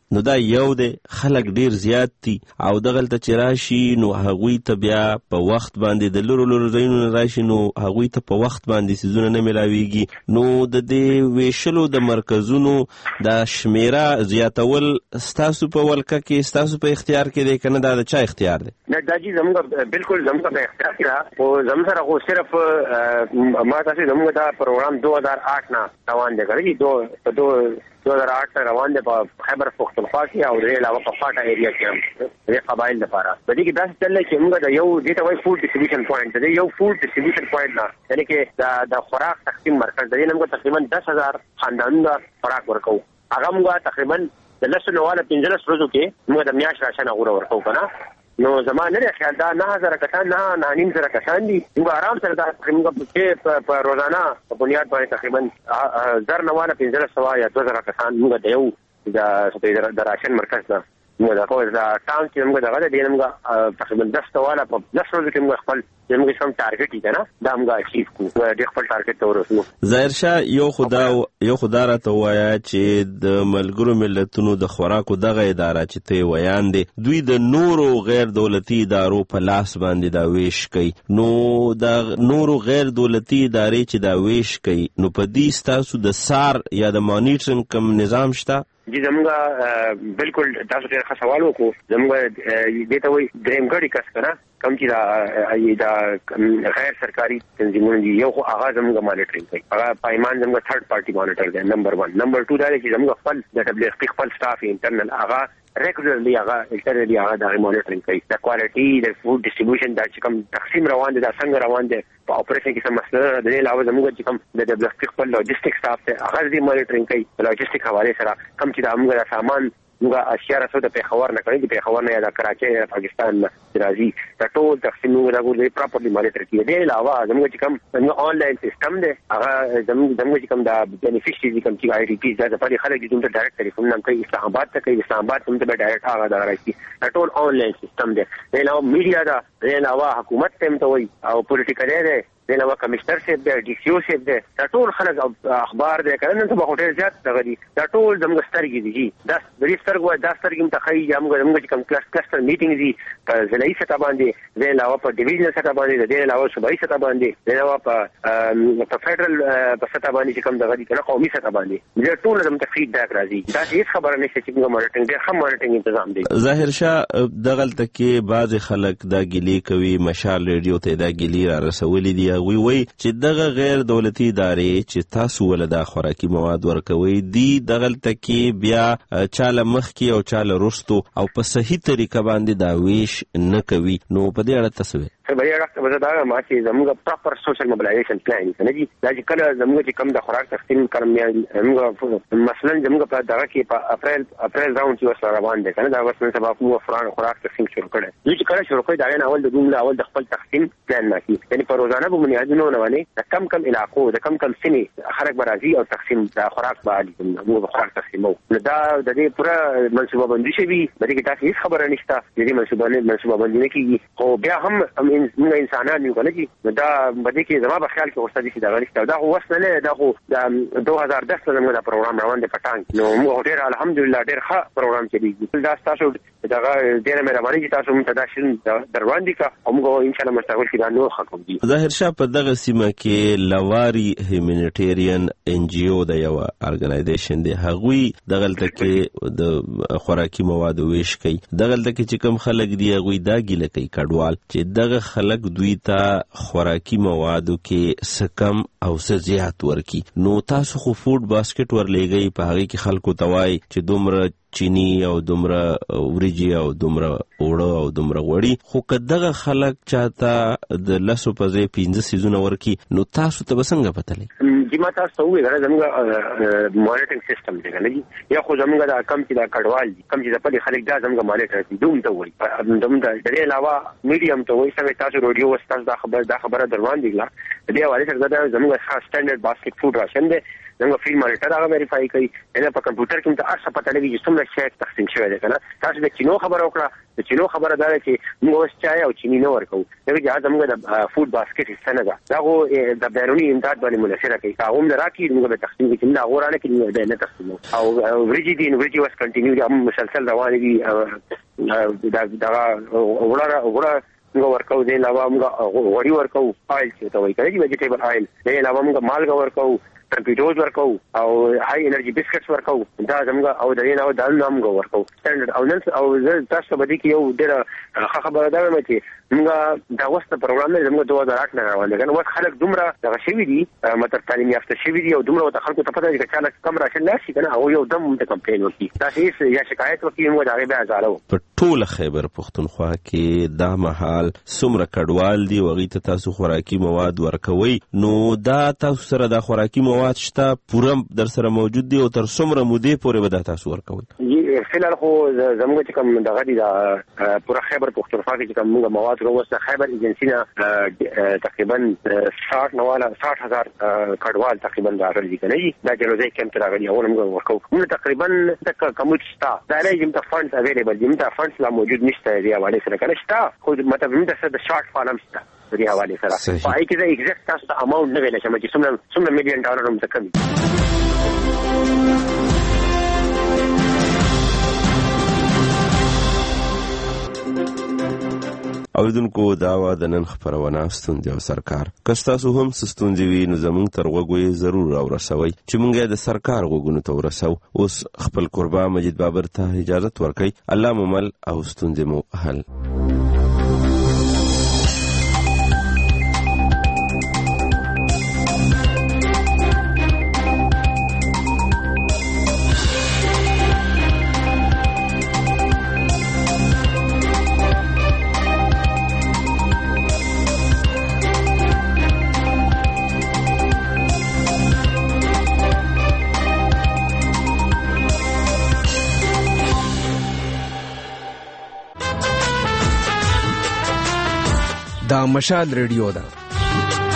نو دا یو دی خلک ډیر زیات دي او دغلته چې راشي نو هغوی ته بیا په وخت باندې د لرو ځایونو راشي نو هغوی ته په وخت باندې څیزونه نه ملاویږي. نو د دې ویشلو د مرکزونو د شمیره زیاتول ستاسو په ولکه کې ستاسو په اختیار کې دی که نه دا د چا اختیار دی؟ نه دا جی زموږ بالکل زموږ په اختیار کې ده او زموږ سره خو صرف ما تاسو زموږ دا پروګرام 2008 نه روان دی کړی 2008 روان دی په خیبر پختونخوا کې او د علاوه په فاټا ایریا کې هم د قبایل لپاره په دې کې داسې چل چې موږ د یو دې ته وایي فود ډیسټریبیوشن پوینټ دی یو فود ډیسټریبیوشن پوینټ نه یعنی کې د خوراک تقسیم مرکز دی موږ تقریبا 10,000 خاندانونو خوراک ورکو هغه موږ تقریبا د لسو نواله 15 ورځو کې موږ د میاشت راشن هغه ورکو کنه نو زمان نه خیال دا 9,000 کسان نه 9,000 کسان دي موږ آرام سره دا موږ په روزانه په بنیاد باندې تقریبا 1000 نواله 1500 یا 2000 کسان موږ د یو د راشن مرکز نه موږ دا کوو دا ټاون چې موږ دغه د موږ تقریبا 10 نواله په 10 ورځو کې موږ خپل زموږ کوم ټارګټ دی کنه دا موږ اچیو کوو د خپل ټارګټ ته ورسو. ظاهر شاه یو خدا راته وایا چې د ملګرو ملتونو د خوراکو دغه اداره چې ته ویان دي دوی د نورو غیر دولتي ادارو په لاس باندې دا ویش کوي نو د نورو غیر دولتي ادارې چې دا ویش کوي نو په دې ستاسو د سار یا د مانیټرینګ کوم نظام شته؟ جی زموږ بالکل تاسو ډېر ښه سوال وکړو زموږ دې ته وایي درېمګړی کس کنه کوم چې دا غیر سرکاري تنظیمونه دي یو خو هغه زموږ مانیټرینګ کوي هغه پایمان زموږ تھرډ پارټي مانیټر دی نمبر 1 نمبر 2 دا دی چې زموږ خپل د دبليو اف پی خپل سټاف انټرنل هغه ریګولرلی هغه الټرلی هغه د مانیټرینګ کوي د کوالټي د فود ډیسټریبیوشن دا چې کوم تقسیم روان دي دا څنګه روان دي په اپریشن کې څه مسله د علاوه زموږ چې کوم د دبليو اف پی خپل لوجستیک سټاف ته هغه دې مانیټرینګ کوي لوجستیک حواله سره کوم چې د موږ سامان موږ اشیاء رسو د پیښور نه کړی د پیښور نه یا د کراچۍ یا پاکستان نه راځي دا ټول تقسیم موږ راغورځي پراپرلی مانیټر کیږي د علاوه زموږ چې کوم آنلاین سیستم دی هغه زموږ چې کوم د بینیفیشري کوم چې آی ډی پی دا په خلک چې دوی ډایرکټ ټلیفون نام کوي اسلام آباد ته کوي اسلام آباد ته ډایرکټ هغه دا راځي دا ټول آنلاین سیستم دی د علاوه میډیا دا د علاوه حکومت ته وایي او پولیټیکل دی د علاوه کمشنر صاحب دی ډي سی او صاحب دی دا ټول خلک اخبار دی کنه ته به هوټل زیات دغه دي دا ټول زموږ سترګې دي دا د سترګو دا سترګې متخی زموږ کوم کلستر میټینګ دي په ځلای سطح باندې د علاوه په ډیویژنل سطح باندې د علاوه صوبایي سطح باندې د علاوه په فدرل په سطح باندې کوم دغه دي کنه قومي سطح باندې د ټول زموږ فیډبیک راځي دا هیڅ خبره نشته چې موږ مانیټرینګ ډېر هم مانیټرینګ تنظیم دی. ظاهر شاه دغلته کې بعض خلک دا ګیلې کوي مشال ریډیو ته دا ګیلې را رسولې دي وی چې دغه غیر دولتي ادارې چې تاسو ولدا خوراکي مواد ورکوي دي دغلته کې بیا چاله مخکې او چاله رستو او په صحیح طریقه باندې دا ویش نه کوي نو په دې اړه تاسو بیا راځه دا ما چې زموږ پراپر سوشل موبلایزیشن پلان نه دي دا چې کله زموږ چې کم د خوراک تقسیم کړم موږ مثلا زموږ په دغه کې په اپریل راوند چې وسره روان دي کنه دا وسنه سبب مو خوراک تقسیم شروع کړي دوی چې کله شروع کړي دا نه اول د دوم اول د خپل تقسیم پلان ناکي یعنی په روزانه په بنیاد نه ونه د کم علاقو د کم سنې خلک برازي او تقسیم د خوراک باندې موږ خوراک تقسیمو دا د دې پوره منصوبه بندي شوی د دې کې تاسو هیڅ خبره نشته د دې منصوبه بندي نه کیږي خو بیا هم موږ انسانان یو کنه چې دا بده کې زما په خیال کې ورسته دي دا غلطه دا خو وسنه دا خو د 2010 زموږ دا پروګرام روان دي پټان نو موږ ډېر الحمدلله ډېر ښه پروګرام چلیږي دا تاسو دا ډېر مهرباني چې تاسو موږ ته دا شین دروان دي کا موږ ان شاء الله مستقبل کې دا نور حکم دي. ظاهر شاه په دغه سیمه کې لواري هیومانیټیرین ان جی او د یو ارګنایزیشن دی هغوی دغلته کې د خوراکي مواد ویش کوي دغلته کې چې کوم خلک دی هغوی دا ګیله کوي کډوال چې دغه خلک دوی ته خوراکي موادو کې سکم او زیات ورکی نو تاسو خو فود باسکټ ورلېږئ په هغه کې خلکو توای چې دومره چینی او دومره وریجی او دومره اوړه او دومره غوړي خو کداغه خلک چاته د لاسو په ځای 15 سيزونه ورکی نو تاسو ته څنګه پته لګي چې ما تاسو وې غره زموږ مانیټرینګ سیستم دی کنه یا خو زموږ د کم چې د کډوال دي کم چې د په خلک دا زموږ مانیټر دي دوم ته وایي دوم د علاوه میډیم ته وایي څنګه تاسو رادیو وستاسو دا خبره دروان دي لا د دې حواله سره دا زموږ خاص سټانډرډ باسکټ فود راشن دی موږ فیلډ مانیټر هغه ویریفای کوي نه په کمپیوټر کې ته څه پته لګي چې څومره شی تقسیم شوی دی کنه. تاسو د چینو خبره وکړه، د چینو خبره دا چې موږ اوس چای او چینی نه ورکو، دا چې زموږ د فود باسکټ حصہ نه ده، دا خو د بیرونی امداد باندې منحصره کوي. هغه هم راکې موږ به تقسیم کوي چې دا غوړانه کې نه تقسیم او ورجی دي ورجی واس کنټینیو هم مسلسل روان دي. دا وړه موږ ورکو دی علاوه موږ غوړي ورکو، آیل چې ته وایي کړي ویجیټیبل آیل دی علاوه موږ مالګه ورکو، ټرپیډوز ورکو او هاي انرژي بسکټس ورکو. دا زموږ او د نه او د نام غو ورکو سټانډرډ او نن او تاسو به دي کې یو ډېر خبره ده چې موږ دا وسته پروګرام نه زموږ 2008 نه راوړل کنه. وخت خلک دومره دغه شوی دي مطلب تعلیم یافته شوی دي او دومره د خلکو ته پته دي چې کله کم راشي نه شي کنه او یو دم ته کمپاین وکړي تاسو یا شکایت وکړي موږ دا غي ازارو. په ټول خیبر پختونخوا کې دا مهال څومره کډوال دي وغي ته تاسو خوراکي مواد ورکوي، نو دا تاسو سره د خوراکي مواد شته پوره در سره موجود دي او تر څومره مودې پورې به تاسو ورکوي؟ فعلا خو زموږ چې کوم دغه دي دا پوره خیبر پختونخوا کې کوم موږ مواد روسته خیبر ایجنسی نه تقریبا 60,000 کډوال تقریبا راغلي کنه. دا جلوزي کمپ راغلي او موږ ورکو موږ تقریبا د کومټ ستا دا لازم ته فاندز اویلیبل دي، ته فاندز لا موجود نشته دی حواله سره کنه شتا خو مطلب موږ د شارټ فالم شته په دې حواله سره په هغه کې د ایگزیکټ تاسو اماونت نه ویل چې څومره میلیون ډالر هم تکم. اوریدونکو دا و د نن خبرونه ستوندې او سرکار کستاسو هم ستوندې وي نو زموږ تر غوږوي ضرور راورسوي چې مونږه د سرکار غوږونو ته ورسو. اوس خپل قربا مجید بابر ته اجازه ورکړي. الله ممل او ستوندې مو حل. دا مشال ریډیو ده